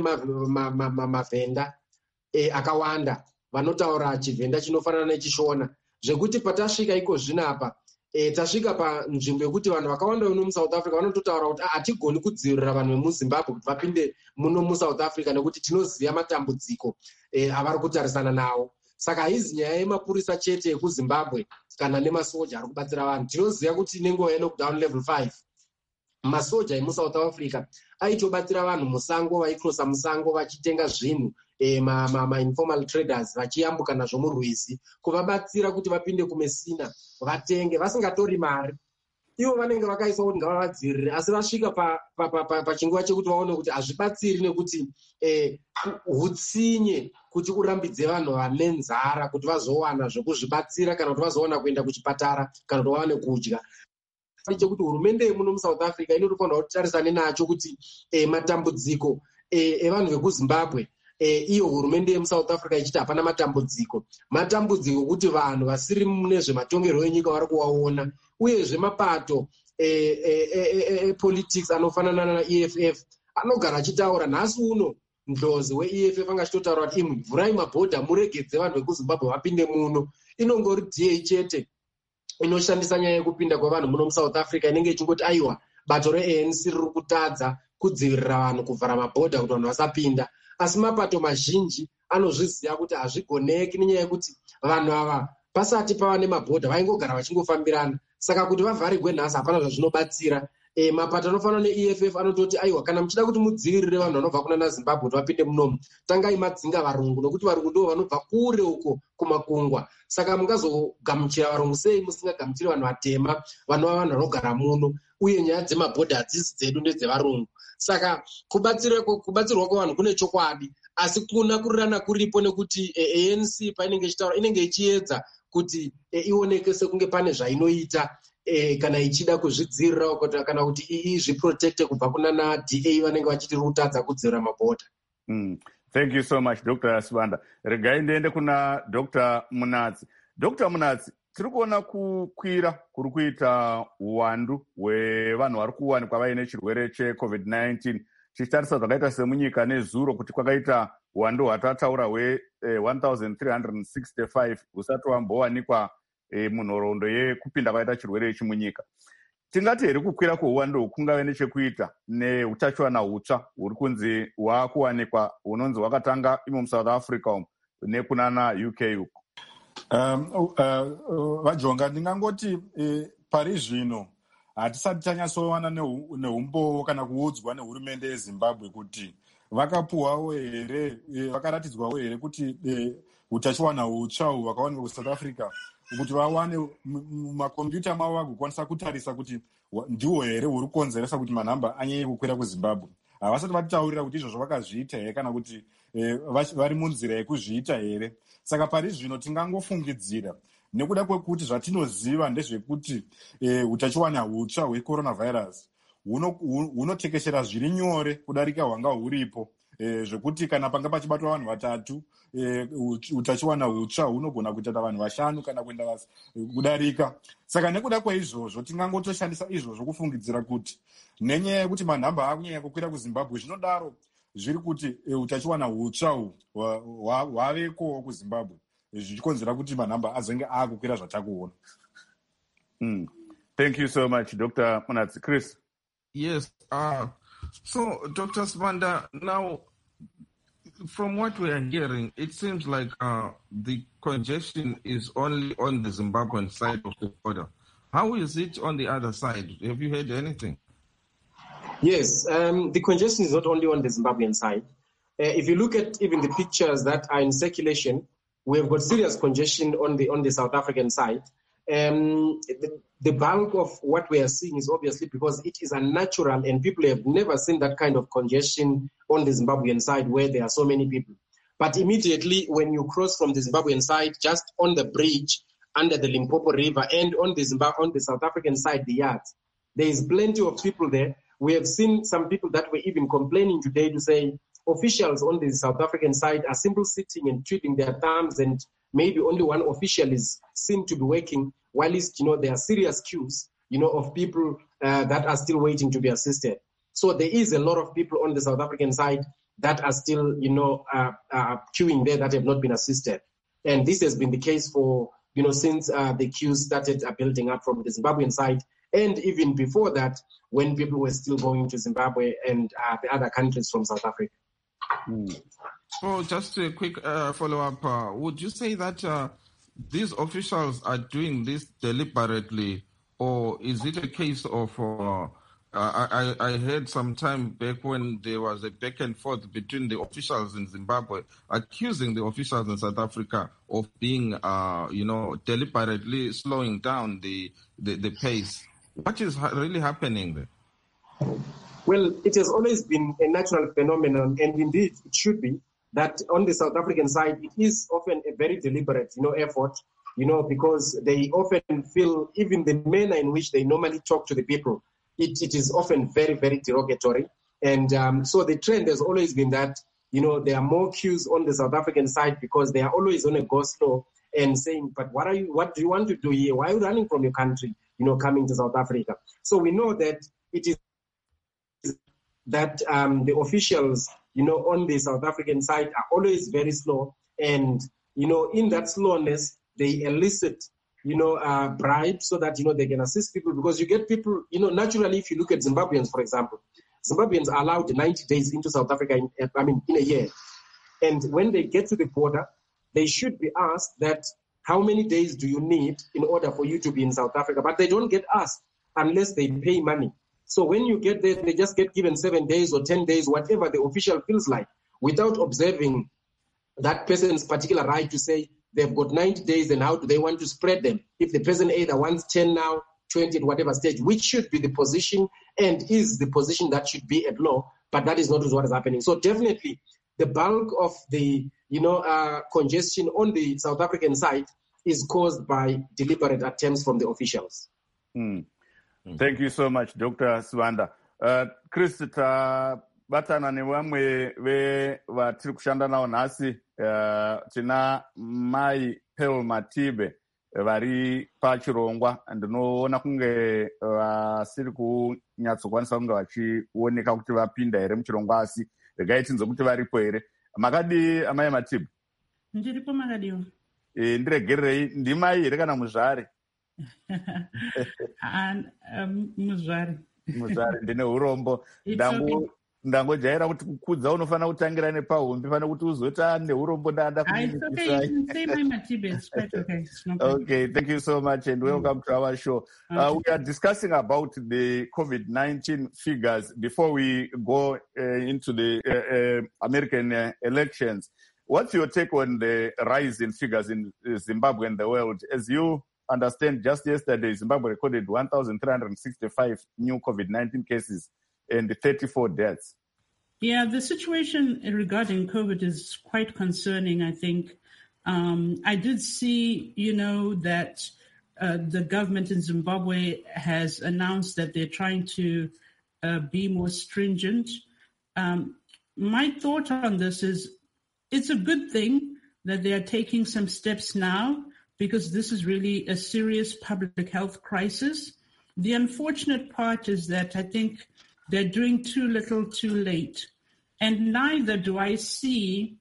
D: mavhenda eh, akawanda vanotaura chivhenda chinofanana nechishona zvekuti patasvika iko zvinapa eh, tasvika panzvimbo yekuti vanhu vakawanda muno muSouth Africa vanototaura kuti hatigoni kudzivirira vanhu vemuZimbabwe kuti vapinde muno muSouth Africa nekuti tinoziva matambudziko eh, avari kutarisana nawo. Saka haizi nyaya yemapurisa chete ekuZimbabwe kana nemasoja ari kubatsira vanhu. Tinoziva kuti nenguva yelockdown level five masoja emuSouth Africa aitobatsira vanhu musango, vaikrosa musango vachitenga zvinhu eh, ma-informal ma, ma traders vachiyambuka nazvo murwizi, kuvabatsira kuti vapinde kumesina vatenge vasingatori mari. Ivo vanenge vakaiswa kuti ngavavadzivirire, asi vasvika pachinguva pa, pa, pa, chekuti vaone kuti hazvibatsiri nekuti eh, hutsinye kuti urambidze vanhu vane nzara kuti vazowana zvokuzvibatsira kana kuti vazowana kuenda kuchipatara kana kuti vawane kudya. Chekuti hurumende yemuno muSouth Africa inofanira kuti tarisane nacho kuti eh, matambudziko evanhu eh, vekuZimbabwe eh, iyo hurumende yemuSouth Africa ichiti hapana matambudziko. Matambudziko okuti vanhu vasiri mune zvematongerwo enyika vari kuvaona, uyezve mapato eh, eh, eh, eh, politics anofanana na-E F F anogara achitaura nhasi uno. Ndlozi we-E F F anga achitotaura kuti imwe vhurai mabhodha muregedze vanhu vekuZimbabwe vapinde muno. Inongori D A chete inoshandisa nyaya yekupinda kwevanhu muno muSouth Africa inenge ichingoti aiwa bato re-A N C riri kutadza kudzivirira vanhu kuvhara mabhodha kuti vanhu vasapinda, asi mapato mazhinji anozviziva kuti hazvigoneki nenyaya yekuti vanhu ava pasati pava nemabhodha vaingogara vachingofambirana. Saka kuti vavharirwe nhasi hapana zvazvinobatsira. E, mapato anofanana ne-E F F anototi aiwa kana muchida kuti mudzivirire vanhu vanobva kuna naZimbabwe kuti vapinde munomu, tangai madzinga varungu, nokuti varungu ndo vanobva kure uko kumakungwa. Saka mungazogamuchira varungu sei musingagamuchiri vanhu vatema vanova vanhu vanogara muno, uye nyaya dzemabhodha hadzisi dzedu ndedzevarungu. Saka kubatsirwa kwevanhu kune chokwadi, asi kuna kurirana kuripo nekuti A N C painenge ichitaura inenge ichiedza kuti ioneke sekunge pane zvainoita Eh, kana ichida kuzvidzirira kana kuti izviprotecte kubva kuna na-D A vanenge vachiti rutadza kudzivira mabhodha.
A: Mm. Thank you so much, Doctor Sibanda. Regai ndiende kuna Doctor Munatsi. Doctor Munatsi, tiri kuona kukwira kuri kuita uwandu hwevanhu vari kuwanikwa vaine chirwere cheCovid nineteen. Tichitarisa zvakaita semunyika nezuro kuti kwakaita uwandu hwatataura hwe one three six five husati wambowanikwa E, munhoroondo yekupinda kwaita chirwere ichi munyika. Tingati here kukwira kweuwandu kungave nechekuita neutachiwana hutsva huri kunzi hwakuwanikwa hunonzi hwakatanga imo muSouth Africa umu nekunana U K uko.
C: Um, uh, vajonga, ndingangoti eh, pari zvino hatisati tanyatsowana neumbowo kana kuudzwa nehurumende yeZimbabwe kuti vakapuhwawo here, vakaratidzwawo here kuti utachiwana hutsva uhu hwakawanikwa kuSouth Africa kuti vawane mumakombiyuta mavo vagokwanisa kutarisa kuti ndiwo here huri kukonzeresa kuti manhamba anyanye kukwira kuZimbabwe. Havasati vatitaurira kuti izvozvo vakazviita here kana kuti eh, vari munzira yekuzviita here. Saka pari zvino tingangofungidzira nekuda kwekuti zvatinoziva ndezvekuti eh, utachiwana hutsva hwecoronavirus hunotekeshera zviri nyore kudarika hwanga huripo. Eh, zvekuti kana panga pachibatwa vanhu vatatu eh, utachiwana hutsva hunogona kuita vanhu vashanu kana kuenda kudarika. Saka nekuda kweizvozvo tingangotoshandisa izvozvo kufungidzira kuti nenyaya yekuti manhamba akunyanya kukwira kuZimbabwe zvinodaro zviri kuti eh, utachiwana hutsva hwavekowo kuZimbabwe zvichikonzera kuti manhamba azenge akukwira zvatakuona.
A: Mm. Thank you so much, Doctor Munatsi. Chris?
B: Yes. Uh, so, Doctor Sibanda, now, from what we are hearing, it seems like uh, the congestion is only on the Zimbabwean side of the border. How is it on the other side? Have you heard anything?
D: Yes, um, the congestion is not only on the Zimbabwean side. Uh, if you look at even the pictures that are in circulation, we have got serious congestion on the on the South African side. Um, the, the bulk of what we are seeing is obviously because it is unnatural and people have never seen that kind of congestion on the Zimbabwean side where there are so many people. But immediately when you cross from the Zimbabwean side, just on the bridge under the Limpopo River and on the Zimbabwe, on the South African side, the yards, there is plenty of people there. We have seen some people that were even complaining today to say officials on the South African side are simply sitting and twiddling their thumbs, and maybe only one official is seen to be working, while least, you know, there are serious queues, you know, of people uh, that are still waiting to be assisted. So there is a lot of people on the South African side that are still, you know, uh, uh, queuing there that have not been assisted. And this has been the case for, you know, since uh, the queues started uh, building up from the Zimbabwean side, and even before that, when people were still going to Zimbabwe and uh, the other countries from South Africa.
B: Mm. Oh, just a quick uh, follow-up. Uh, would you say that uh, these officials are doing this deliberately, or is it a case of uh, Uh, I, I heard some time back when there was a back and forth between the officials in Zimbabwe accusing the officials in South Africa of being, uh, you know, deliberately slowing down the, the, the pace. What is ha- really happening there?
D: Well, it has always been a natural phenomenon, and indeed it should be, that on the South African side, it is often a very deliberate, you know, effort, you know, because they often feel even the manner in which they normally talk to the people, It, it is often very, very derogatory. And um, so the trend has always been that, you know, there are more queues on the South African side because they are always on a go slow and saying, but what are you, what do you want to do here? Why are you running from your country, you know, coming to South Africa? So we know that it is that um, the officials, you know, on the South African side are always very slow. And, you know, in that slowness, they elicit you know, uh, bribes so that, you know, they can assist people because you get people, you know, naturally, if you look at Zimbabweans, for example, Zimbabweans are allowed ninety days into South Africa, in, I mean, in a year. And when they get to the border, they should be asked that how many days do you need in order for you to be in South Africa? But they don't get asked unless they pay money. So when you get there, they just get given seven days or ten days, whatever the official feels like, without observing that person's particular right to say, they've got ninety days, and how do they want to spread them? If the person either wants ten now, twenty at whatever stage, which should be the position and is the position that should be at law, but that is not what is happening. So definitely the bulk of the, you know, uh, congestion on the South African side is caused by deliberate attempts from the officials.
A: Mm. Mm. Thank you so much, Doctor Swanda. Uh, Chris, batana ne vamwe ve vatiri kushanda navo nhasi uh, tina mai Pearl Matibe vari pachirongwa ndinoona kunge vasiri uh, kunyatsokwanisa kunge vachioneka kuti vapinda here muchirongwa asi regai tinzwe kuti varipo here. Makadi amai Matibe?
E: Ndiripo makadiwa.
A: E, ndiregererei ndimai here kana muzvari?
E: um, muzvari.
A: Muzvari ndine urombo. Ndangu ndangojaira kuti kukudza unofanira kutangira nepahumbi pane kuti uzota neurombo ndada
E: kuningisai.
A: Okay, thank you so much and welcome to our show. Uh, we are discussing about the COVID nineteen figures before we go uh, into the uh, uh, American uh, elections. What's your take on the rise in figures in Zimbabwe and the world? As you understand, just yesterday, Zimbabwe recorded one thousand three hundred sixty-five new COVID nineteen cases and thirty-four deaths.
E: Yeah, the situation regarding COVID is quite concerning, I think. Um, I did see, you know, that uh, the government in Zimbabwe has announced that they're trying to uh, be more stringent. Um, my thought on this is it's a good thing that they are taking some steps now because this is really a serious public health crisis. The unfortunate part is that I think they're doing too little too late. And neither do I see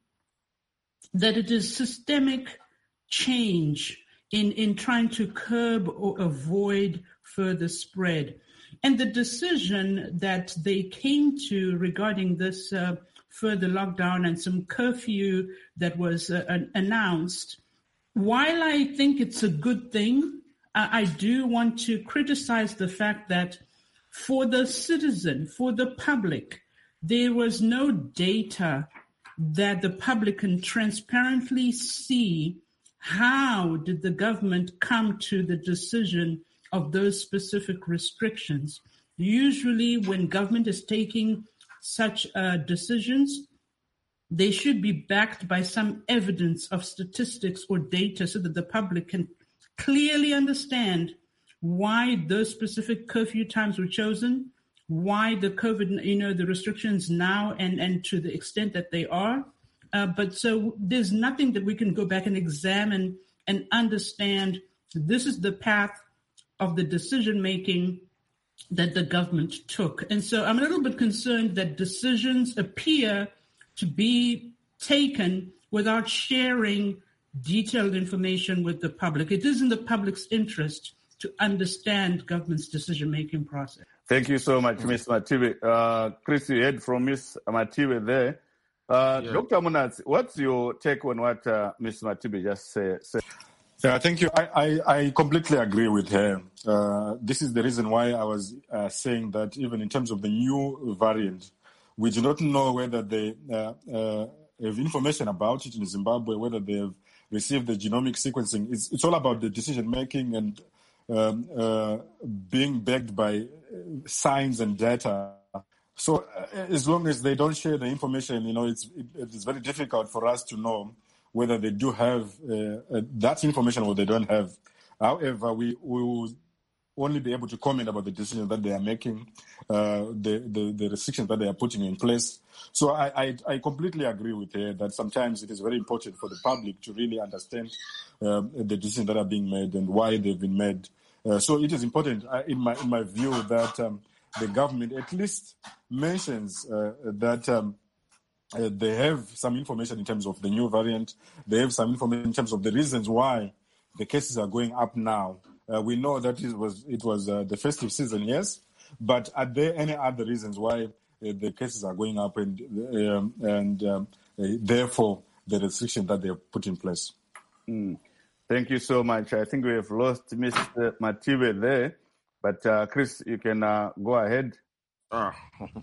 E: that it is systemic change in, in trying to curb or avoid further spread. And the decision that they came to regarding this uh, further lockdown and some curfew that was uh, announced, while I think it's a good thing, I, I do want to criticize the fact that for the citizen, for the public, there was no data that the public can transparently see how did the government come to the decision of those specific restrictions. Usually when government is taking such uh, decisions, they should be backed by some evidence of statistics or data so that the public can clearly understand why those specific curfew times were chosen, why the COVID, you know, the restrictions now and, and to the extent that they are. Uh, but so there's nothing that we can go back and examine and understand this is the path of the decision-making that the government took. And so I'm a little bit concerned that decisions appear to be taken without sharing detailed information with the public. It is in the public's interest to understand government's decision-making process.
A: Thank you so much, Miz Matibe. Uh, Chris, you heard from Miz Matibe there. Uh, yeah. Doctor Munatsi, what's your take on what uh, Miz Matibe just say, said?
C: Yeah, thank you. I, I, I completely agree with her. Uh, this is the reason why I was uh, saying that even in terms of the new variant, we do not know whether they uh, uh, have information about it in Zimbabwe, whether they have received the genomic sequencing. It's, it's all about the decision making and um, uh, being backed by signs and data. So uh, as long as they don't share the information, you know, it's it, it's very difficult for us to know whether they do have uh, uh, that information or they don't have. However, we, we will only be able to comment about the decisions that they are making, uh, the, the, the restrictions that they are putting in place. So I, I, I completely agree with her that sometimes it is very important for the public to really understand uh, the decisions that are being made and why they've been made. Uh, so it is important, uh, in my in my view, that um, the government at least mentions uh, that um, Uh, they have some information in terms of the new variant. They have some information in terms of the reasons why the cases are going up now. Uh, we know that it was it was uh, the festive season, yes, but are there any other reasons why uh, the cases are going up and um, and um, uh, therefore the restriction that they have put in place?
A: Mm. Thank you so much. I think we have lost Mister Matibe there, but uh, Chris, you can uh, go ahead.
B: Uh,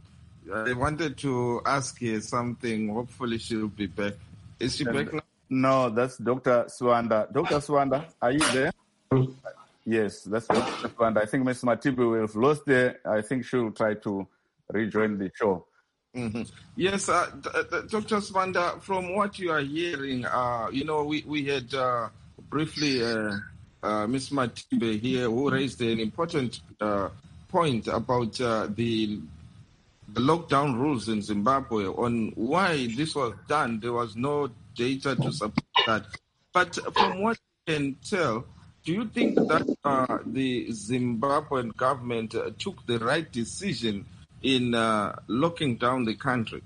B: I wanted to ask her something. Hopefully she'll be back. Is she and, back now?
A: No, that's Doctor Swanda. Doctor Swanda, are you there? Yes, that's Doctor Swanda. I think Miss Matibu will have lost there. I think she'll try to rejoin the show.
B: Mm-hmm. Yes, uh, Doctor Swanda, from what you are hearing, uh, you know, we, we had uh, briefly uh, uh, Miss Matibe here who raised an important uh, point about uh, the the lockdown rules in Zimbabwe on why this was done. There was no data to support that. But from what you can tell, do you think that uh, the Zimbabwean government uh, took the right decision in uh, locking down the country?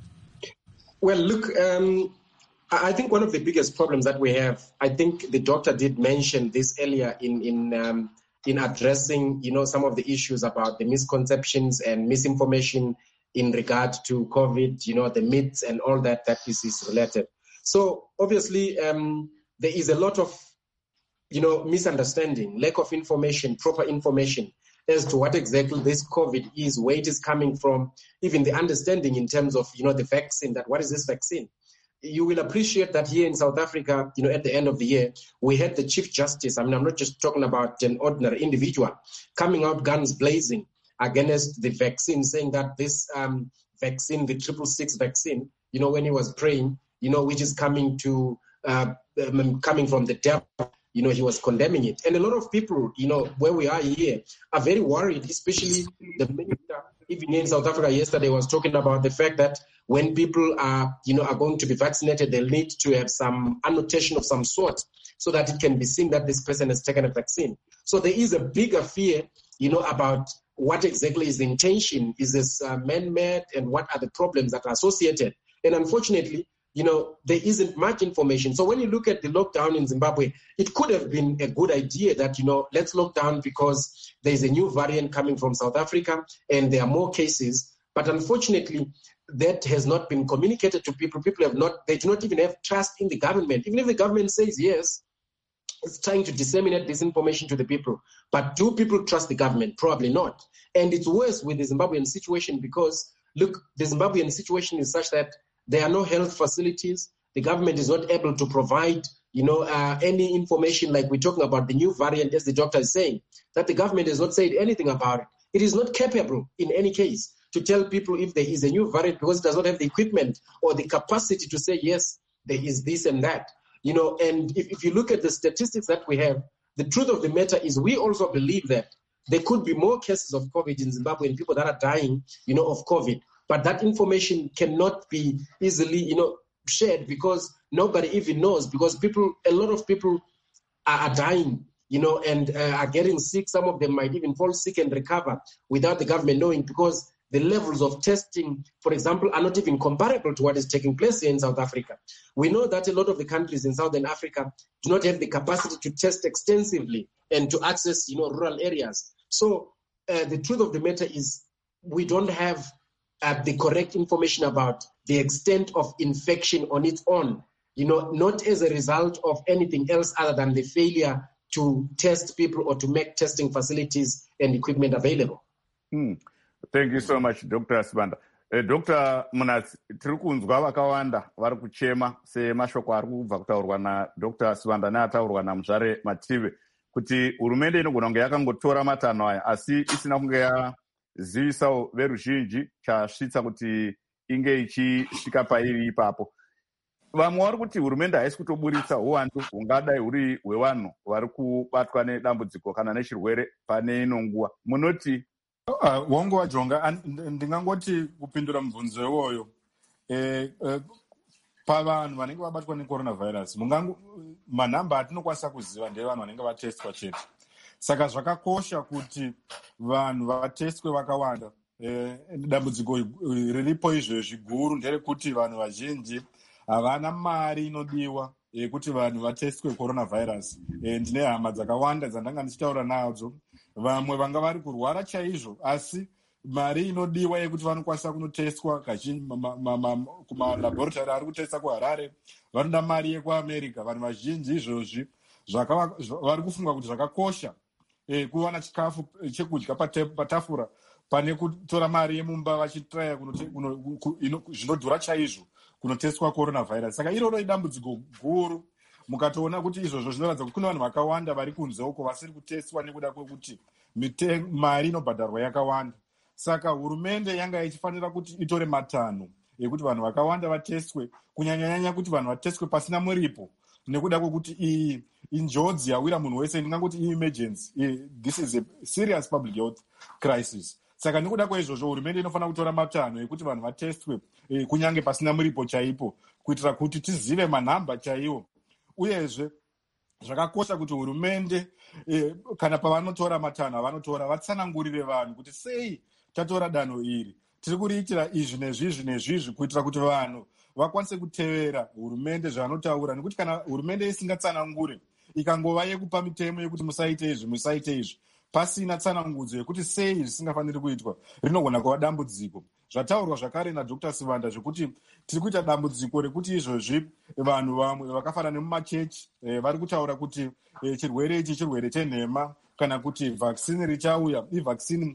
D: Well, look, um, I think one of the biggest problems that we have, I think the doctor did mention this earlier in, in um, in addressing, you know, some of the issues about the misconceptions and misinformation in regard to COVID, you know, the myths and all that that is, is related. So obviously um, there is a lot of, you know, misunderstanding, lack of information, proper information as to what exactly this COVID is, where it is coming from, even the understanding in terms of, you know, the vaccine, that what is this vaccine? You will appreciate that here in South Africa, you know, at the end of the year, we had the Chief Justice. I mean, I'm not just talking about an ordinary individual coming out guns blazing against the vaccine, saying that this um, vaccine, the triple six vaccine, you know, when he was praying, you know, which is coming to uh, um, coming from the devil, you know, he was condemning it. And a lot of people, you know, where we are here, are very worried, especially the minister, even in South Africa yesterday, was talking about the fact that when people are, you know, are going to be vaccinated, they'll need to have some annotation of some sort so that it can be seen that this person has taken a vaccine. So there is a bigger fear, you know, about what exactly is the intention. Is this uh, man-made, and what are the problems that are associated? And unfortunately, you know, there isn't much information. So when you look at the lockdown in Zimbabwe, it could have been a good idea that, you know, let's lock down because there's a new variant coming from South Africa and there are more cases. But unfortunately, that has not been communicated to people. People have not, they do not even have trust in the government. Even if the government says yes, it's trying to disseminate this information to the people. But do people trust the government? Probably not. And it's worse with the Zimbabwean situation because, look, the Zimbabwean situation is such that there are no health facilities. The government is not able to provide, you know, uh, any information like we're talking about the new variant, as the doctor is saying, that the government has not said anything about it. It is not capable in any case to tell people if there is a new variant because it does not have the equipment or the capacity to say, yes, there is this and that. You know, and if, if you look at the statistics that we have, the truth of the matter is we also believe that there could be more cases of COVID in Zimbabwe and people that are dying, you know, of COVID. But that information cannot be easily, you know, shared because nobody even knows, because people, a lot of people are, are dying, you know, and uh, are getting sick. Some of them might even fall sick and recover without the government knowing because the levels of testing, for example, are not even comparable to what is taking place here in South Africa. We know that a lot of the countries in Southern Africa do not have the capacity to test extensively and to access, you know, rural areas. So uh, the truth of the matter is we don't have uh, the correct information about the extent of infection on its own. you know, not as a result of anything else other than the failure to test people or to make testing facilities and equipment available.
A: Hmm. Thank you so much, Doctor Sibanda. Uh, Doctor Munatsi, tiri kunzwa vakawanda vari kuchema semashoko ari kubva kutaurwa naDr Sibanda neataurwa naMuzvare Mative kuti hurumende inogona kunge yakangotora matanho aya asi isina kunge yazivisawo veruzhinji chasvitsa kuti inge ichisvika pairi ipapo. Vamwe vari kuti hurumende haisi kutoburitsa uwandu hungadai huri hwevanhu vari kubatwa nedambudziko kana nechirwere pane ino nguva. Munoti
C: Uh, wongo wajonga ndingangoti kupindura mubvunzo iwoyo eh, eh, pavanhu vanenge vabatwa necoronavirus manhamba atinokwanisa kuziva ndevanhu vanenge vatestwa chete. Saka zvakakosha kuti vanhu vatestwe vakawanda. Eh, dambudziko riripo izvezvi guru nderekuti vanhu vazhinji havana mari inodiwa yekuti vanhu vatestwe coronavirus. Eh, ndine hama dzakawanda dzandanga ndichitaura nadzo. Vamwe vanga vari kurwara chaizvo asi mari inodiwa yekuti vanokwanisa kunotestwa kumalaboratory ari kutesta kuHarare vanoda mari yekuAmerica. Vanhu vazhinji izvozvi vari kufunga kuti zvakakosha e, kuwana chikafu chekudya patafura pane kutora mari yemumba vachitraya zvinodhura chaizvo kunotestwa coronavirus. Saka iroro idambudziko guru. Mukatoona kuti izvozvo zvinoratidza kuti kune vanhu vakawanda vari kunze uko vasiri kutestwa nekuda kwekuti mari inobhadharwa yakawanda. Saka hurumende yanga ichifanira kuti itore matanho ekuti vanhu vakawanda vatestwe, kunyanyanyanya kuti vanhu vatestwe pasina muripo nekuda kwekuti iyi injodzi yawira munhu wese. Ndingangoti emergency, this is a serious public health crisis. Saka nekuda kwaizvozvo hurumende inofanira kutora matanho ekuti vanhu vatestwe kunyange pasina muripo chaipo kuitira kuti tizive manhamba chaiwo. Uyezve zvakakosha kuti hurumende eh, kana pavanotora matanho avanotora vatsanangurire vanhu kuti sei tatora danho iri, tiri kuriitira izvi nezvizvi nezvizvi kuitira kuti vanhu vakwanise kutevera hurumende zvanotaura. Nekuti kana hurumende isingatsanangure ikangova yekupa mitemo yekuti musaite izvi musaite izvi pasina tsanangudzo yekuti sei zvisingafaniri kuitwa, rinogona kuva dambudziko. Zvataurwa zvakare naDr Sibanda zvekuti tiri kuita dambudziko rekuti izvozvi vanhu vamwe vakafanana nemumachechi eh, vari kutaura kuti eh, chirwere ichi chirwere chenhema kana kuti vaccine richauya ivaccine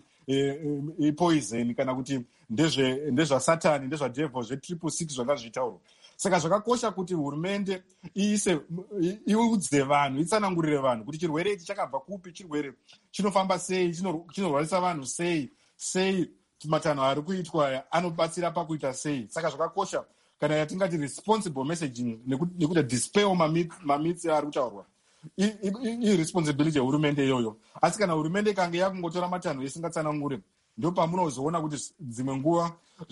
C: ipoison eh, kana kuti ndezvasatani ndezvadevil zvetriple six zvanga zvichitaurwa. Saka zvakakosha kuti hurumende iise iudze vanhu, itsanangurire vanhu kuti chirwere ichi chakabva kupi, chirwere chinofamba sei, chinorwarisa vanhu sei, sei matanho ari kuitwa aya anobatsira pakuita sei. Saka zvakakosha kana yatingati responsible messaging nekuti dispel mamitsi ari kutaurwa iresponsibility yehurumende iyoyo. Asi kana hurumende ikange yakungotora matanho isingatsanangure, ndo pamunozoona kuti dzimwe nguva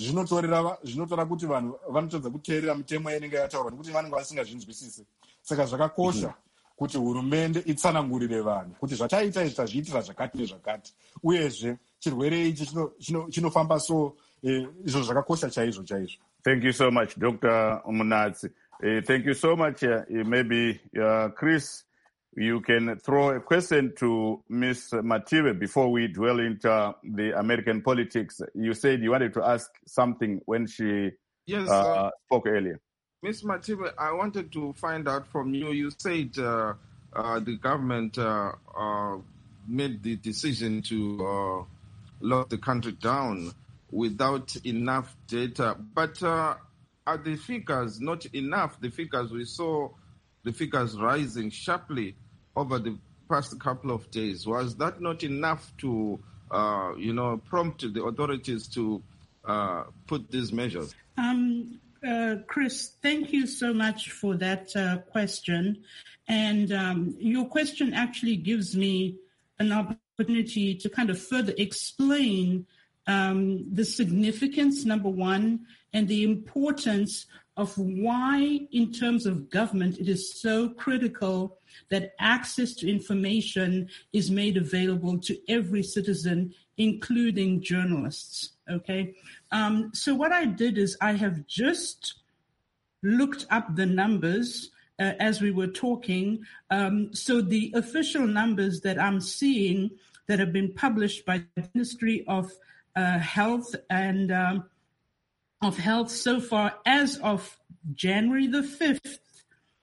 C: zvinotora kuti vanhu vanotodza kuteerera mitemo inenge yataurwa nekuti vanenge vasingazvinzwisisi. Saka zvakakosha kuti hurumende itsanangurire vanhu kuti zvataita izvi tazviitira zvakati nezvakati, uyezve chirwere ichi chinofamba so izvo zvakakosha chaizvo chaizvo.
A: Thank you so much, Doctor Munatsi. Uh, thank you so much. Uh, maybe uh, Chris, you can throw a question to Miz Mative before we dwell into the American politics. You said you wanted to ask something when she
B: yes,
A: uh,
B: uh,
A: spoke earlier.
B: Miz Mative, I wanted to find out from you. You said uh, uh, the government uh, uh, made the decision to uh, lock the country down without enough data. But uh, are the figures not enough? The figures we saw, the figures rising sharply over the past couple of days. Was that not enough to, uh, you know, prompt the authorities to uh, put these measures?
E: Um, uh, Chris, thank you so much for that uh, question. And um, your question actually gives me an opportunity to kind of further explain um, the significance, number one, and the importance of why, in terms of government, it is so critical that access to information is made available to every citizen, including journalists. Okay. Um, so what I did is I have just looked up the numbers uh, as we were talking. Um, so the official numbers that I'm seeing that have been published by the Ministry of uh, Health and um, of Health so far as of January the fifth,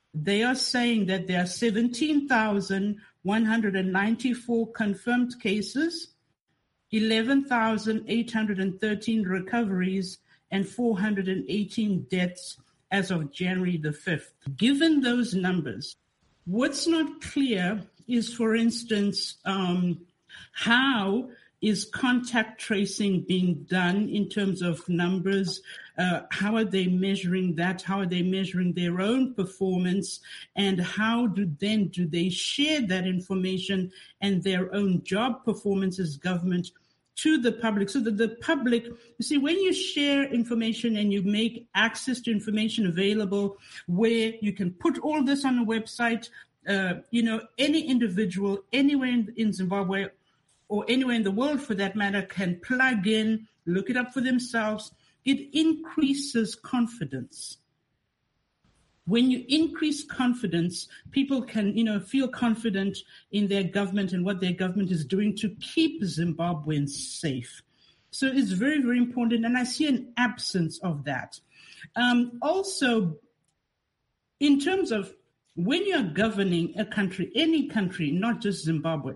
E: they are saying that there are seventeen thousand one hundred ninety-four confirmed cases, eleven thousand eight hundred thirteen recoveries, and four hundred eighteen deaths as of January the fifth. Given those numbers, what's not clear is, for instance, um, how is contact tracing being done in terms of numbers? Uh, how are they measuring that? How are they measuring their own performance? And how do then do they share that information and their own job performance as government to the public, so that the public, you see, when you share information and you make access to information available where you can put all this on a website, uh, you know, any individual anywhere in, in Zimbabwe or anywhere in the world for that matter can plug in, look it up for themselves. It increases confidence. When you increase confidence, people can, you know, feel confident in their government and what their government is doing to keep Zimbabweans safe. So it's very, very important. And I see an absence of that. Um, also, in terms of when you're governing a country, any country, not just Zimbabwe,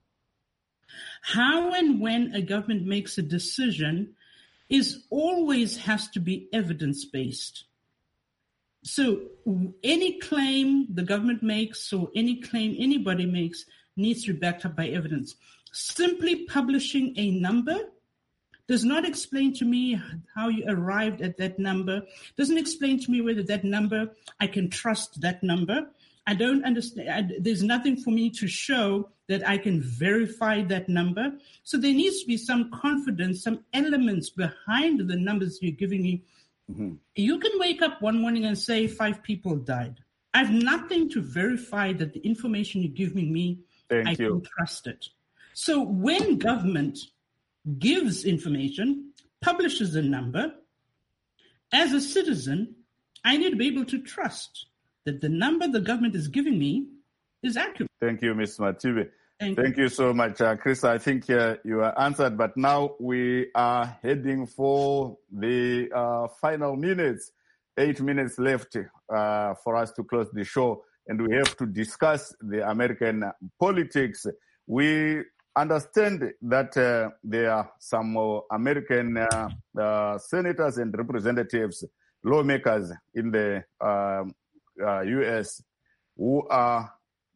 E: how and when a government makes a decision is always has to be evidence-based. So any claim the government makes or any claim anybody makes needs to be backed up by evidence. Simply publishing a number does not explain to me how you arrived at that number, doesn't explain to me whether that number, I can trust that number. I don't understand. I, there's nothing for me to show that I can verify that number. So there needs to be some confidence, some elements behind the numbers you're giving me. Mm-hmm. You can wake up one morning and say five people died. I have nothing to verify that the information you're giving me,
A: Thank
E: I
A: you.
E: can trust it. So when government gives information, publishes a number, as a citizen, I need to be able to trust that the number the government is giving me is accurate.
A: Thank you, Miz Matibe.
E: Thank,
A: Thank you. you so much, uh, Chris. I think uh, you are answered, but now we are heading for the uh, final minutes, eight minutes left uh, for us to close the show, and we have to discuss the American politics. We understand that uh, there are some uh, American uh, uh, senators and representatives, lawmakers in the uh, uh, U S who are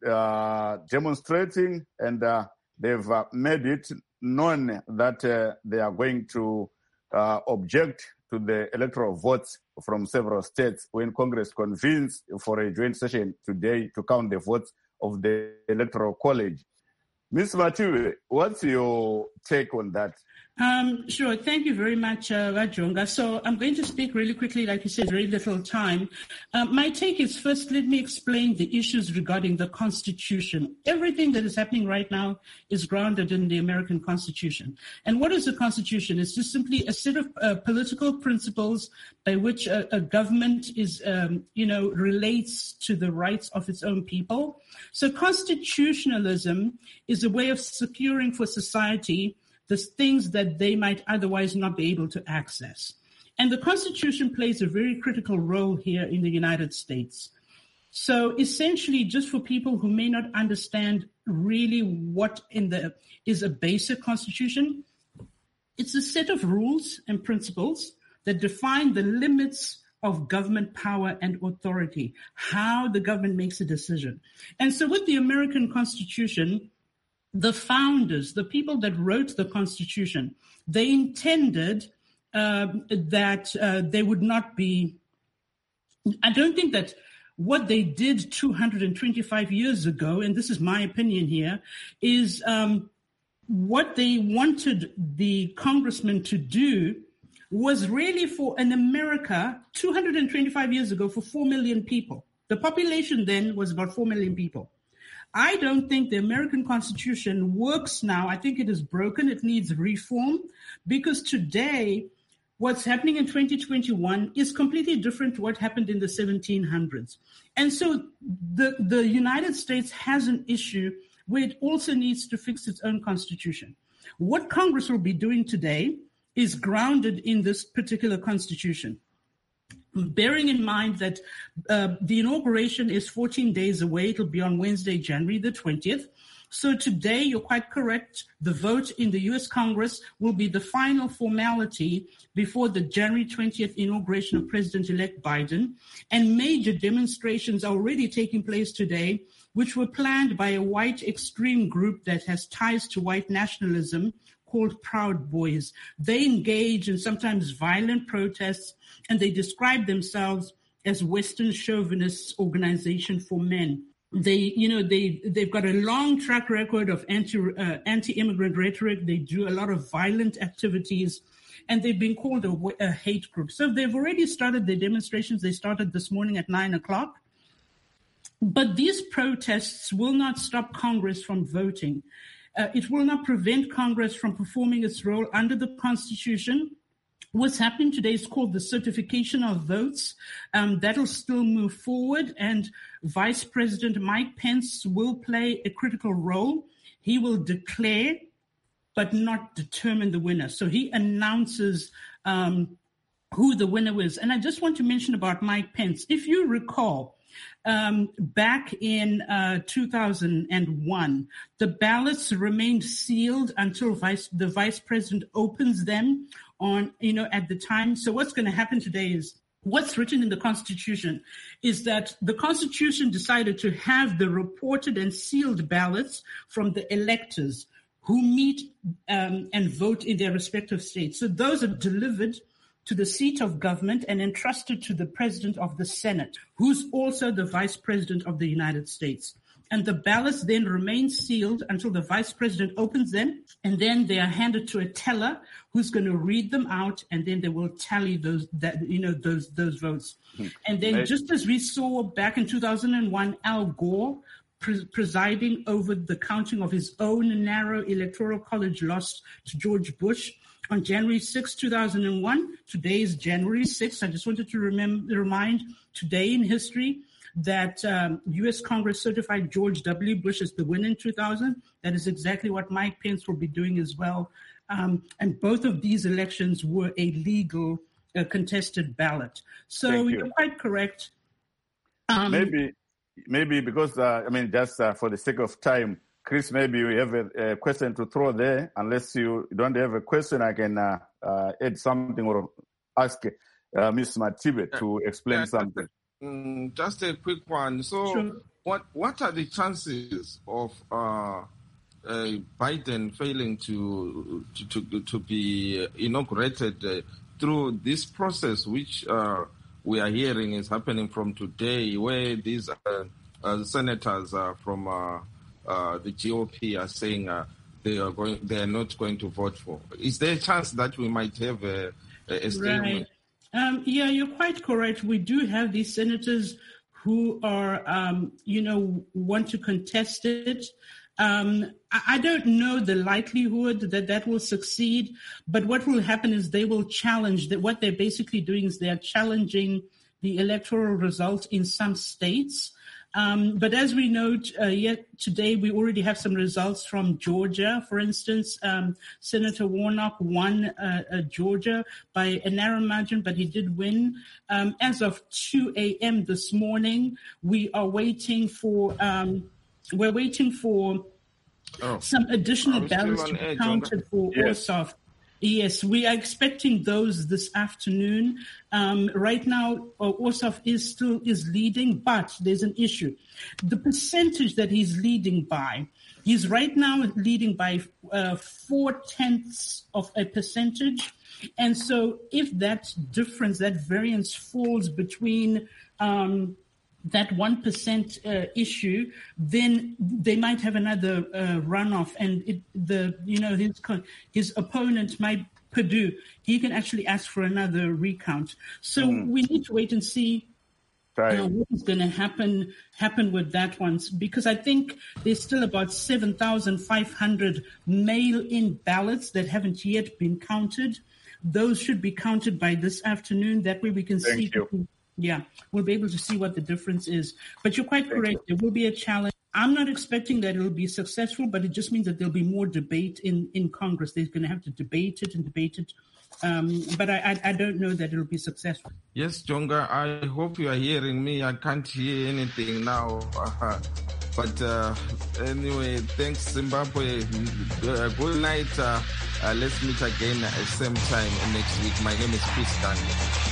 A: uh, demonstrating, and uh, they've uh, made it known that uh, they are going to uh, object to the electoral votes from several states when Congress convenes for a joint session today to count the votes of the Electoral College. Miz Matibe, what's your take on that?
E: Um, sure. Thank you very much, uh, Rajonga. So I'm going to speak really quickly, like you said, very little time. Um, my take is, first, let me explain the issues regarding the Constitution. Everything that is happening right now is grounded in the American Constitution. And what is the Constitution? It's just simply a set of uh, political principles by which a, a government is, um, you know, relates to the rights of its own people. So constitutionalism is a way of securing for society the things that they might otherwise not be able to access. And the Constitution plays a very critical role here in the United States. So essentially, just for people who may not understand really what in the is a basic Constitution, it's a set of rules and principles that define the limits of government power and authority, how the government makes a decision. And so with the American Constitution, the founders, the people that wrote the Constitution, they intended uh, that uh, they would not be, I don't think that what they did two hundred twenty-five years ago, and this is my opinion here, is um, what they wanted the congressmen to do was really for an America two hundred twenty-five years ago for four million people. The population then was about four million people. I don't think the American Constitution works now. I think it is broken. It needs reform because today what's happening in twenty twenty-one is completely different to what happened in the seventeen hundreds. And so the, the United States has an issue where it also needs to fix its own constitution. What Congress will be doing today is grounded in this particular constitution. bearing in mind that uh, the inauguration is fourteen days away. It'll be on Wednesday, January the twentieth. So today, you're quite correct, the vote in the U S Congress will be the final formality before the January twentieth inauguration of President-elect Biden. And major demonstrations are already taking place today, which were planned by a white extreme group that has ties to white nationalism called Proud Boys. They engage in sometimes violent protests, and they describe themselves as Western Chauvinist Organization for Men. They, you know, they, they've got a long track record of anti, uh, anti-immigrant rhetoric. They do a lot of violent activities, and they've been called a, a hate group. So they've already started their demonstrations. They started this morning at nine o'clock. But these protests will not stop Congress from voting. Uh, it will not prevent Congress from performing its role under the Constitution. What's happening today is called the certification of votes. Um, that'll still move forward, and Vice President Mike Pence will play a critical role. He will declare, but not determine the winner. So he announces um, who the winner is. And I just want to mention about Mike Pence. If you recall, Um, back in uh, two thousand one, the ballots remained sealed until vice, the vice president opens them on, you know, at the time. So what's going to happen today is what's written in the Constitution is that the Constitution decided to have the reported and sealed ballots from the electors who meet um, and vote in their respective states. So those are delivered to the seat of government and entrusted to the president of the Senate, who's also the vice president of the United States. And the ballots then remain sealed until the vice president opens them, and then they are handed to a teller who's going to read them out, and then they will tally those, that, you know, those those votes. Hmm. And then, just as we saw back in two thousand one, Al Gore pre- presiding over the counting of his own narrow electoral college loss to George Bush on January sixth, two thousand one. Today is January sixth. I just wanted to remember, remind today in history that um, U S Congress certified George W. Bush as the winner in two thousand. That is exactly what Mike Pence will be doing as well. Um, and both of these elections were a legal uh, contested ballot. So you. You're quite correct. Um,
A: maybe, maybe because, uh, I mean, just uh, for the sake of time, Chris, maybe you have a, a question to throw there. Unless you don't have a question, I can uh, uh, add something or ask uh, Miz Matibe to explain yeah, something.
B: Mm, just a quick one. So, sure. what what are the chances of uh, uh, Biden failing to to to, to be inaugurated uh, through this process, which uh, we are hearing is happening from today, where these uh, uh, senators uh, from uh, uh, the G O P are saying uh, they are going, they are not going to vote for? Is there a chance that we might have a, a statement?
E: Right. Um, yeah, you're quite correct. We do have these senators who are, um, you know, want to contest it. Um, I, I don't know the likelihood that that will succeed, but what will happen is they will challenge that. What they're basically doing is they're challenging the electoral result in some states. Um, but as we know, uh, yet today we already have some results from Georgia. For instance, um, Senator Warnock won uh, uh, Georgia by a narrow margin, but he did win. Um, as of two a.m. this morning, we are waiting for um, we're waiting for oh. some additional ballots to be counted for yes. Ossoff. Yes, we are expecting those this afternoon. Um, right now, uh, Ossoff is still is leading, but there's an issue. The percentage that he's leading by, he's right now leading by uh, four tenths of a percentage. And so if that difference, that variance falls between um, that one percent uh, issue, then they might have another uh, runoff, and it, the you know his his opponent might Perdue. He can actually ask for another recount. So mm. we need to wait and see uh, what is going to happen happen with that one, because I think there's still about seven thousand five hundred mail-in ballots that haven't yet been counted. Those should be counted by this afternoon. That way we can
A: Thank
E: see.
A: You.
E: Yeah, we'll be able to see what the difference is. But you're quite correct. There will be a challenge. I'm not expecting that it'll be successful, but it just means that there'll be more debate in, in Congress. They're going to have to debate it and debate it Um, but I, I, I don't know that it'll be successful.
B: Yes, Jonga, I hope you are hearing me. I can't hear anything now. Uh, but uh, anyway, thanks, Zimbabwe. Uh, good night. Uh, uh, let's meet again at the same time next week. My name is Chris Stanley.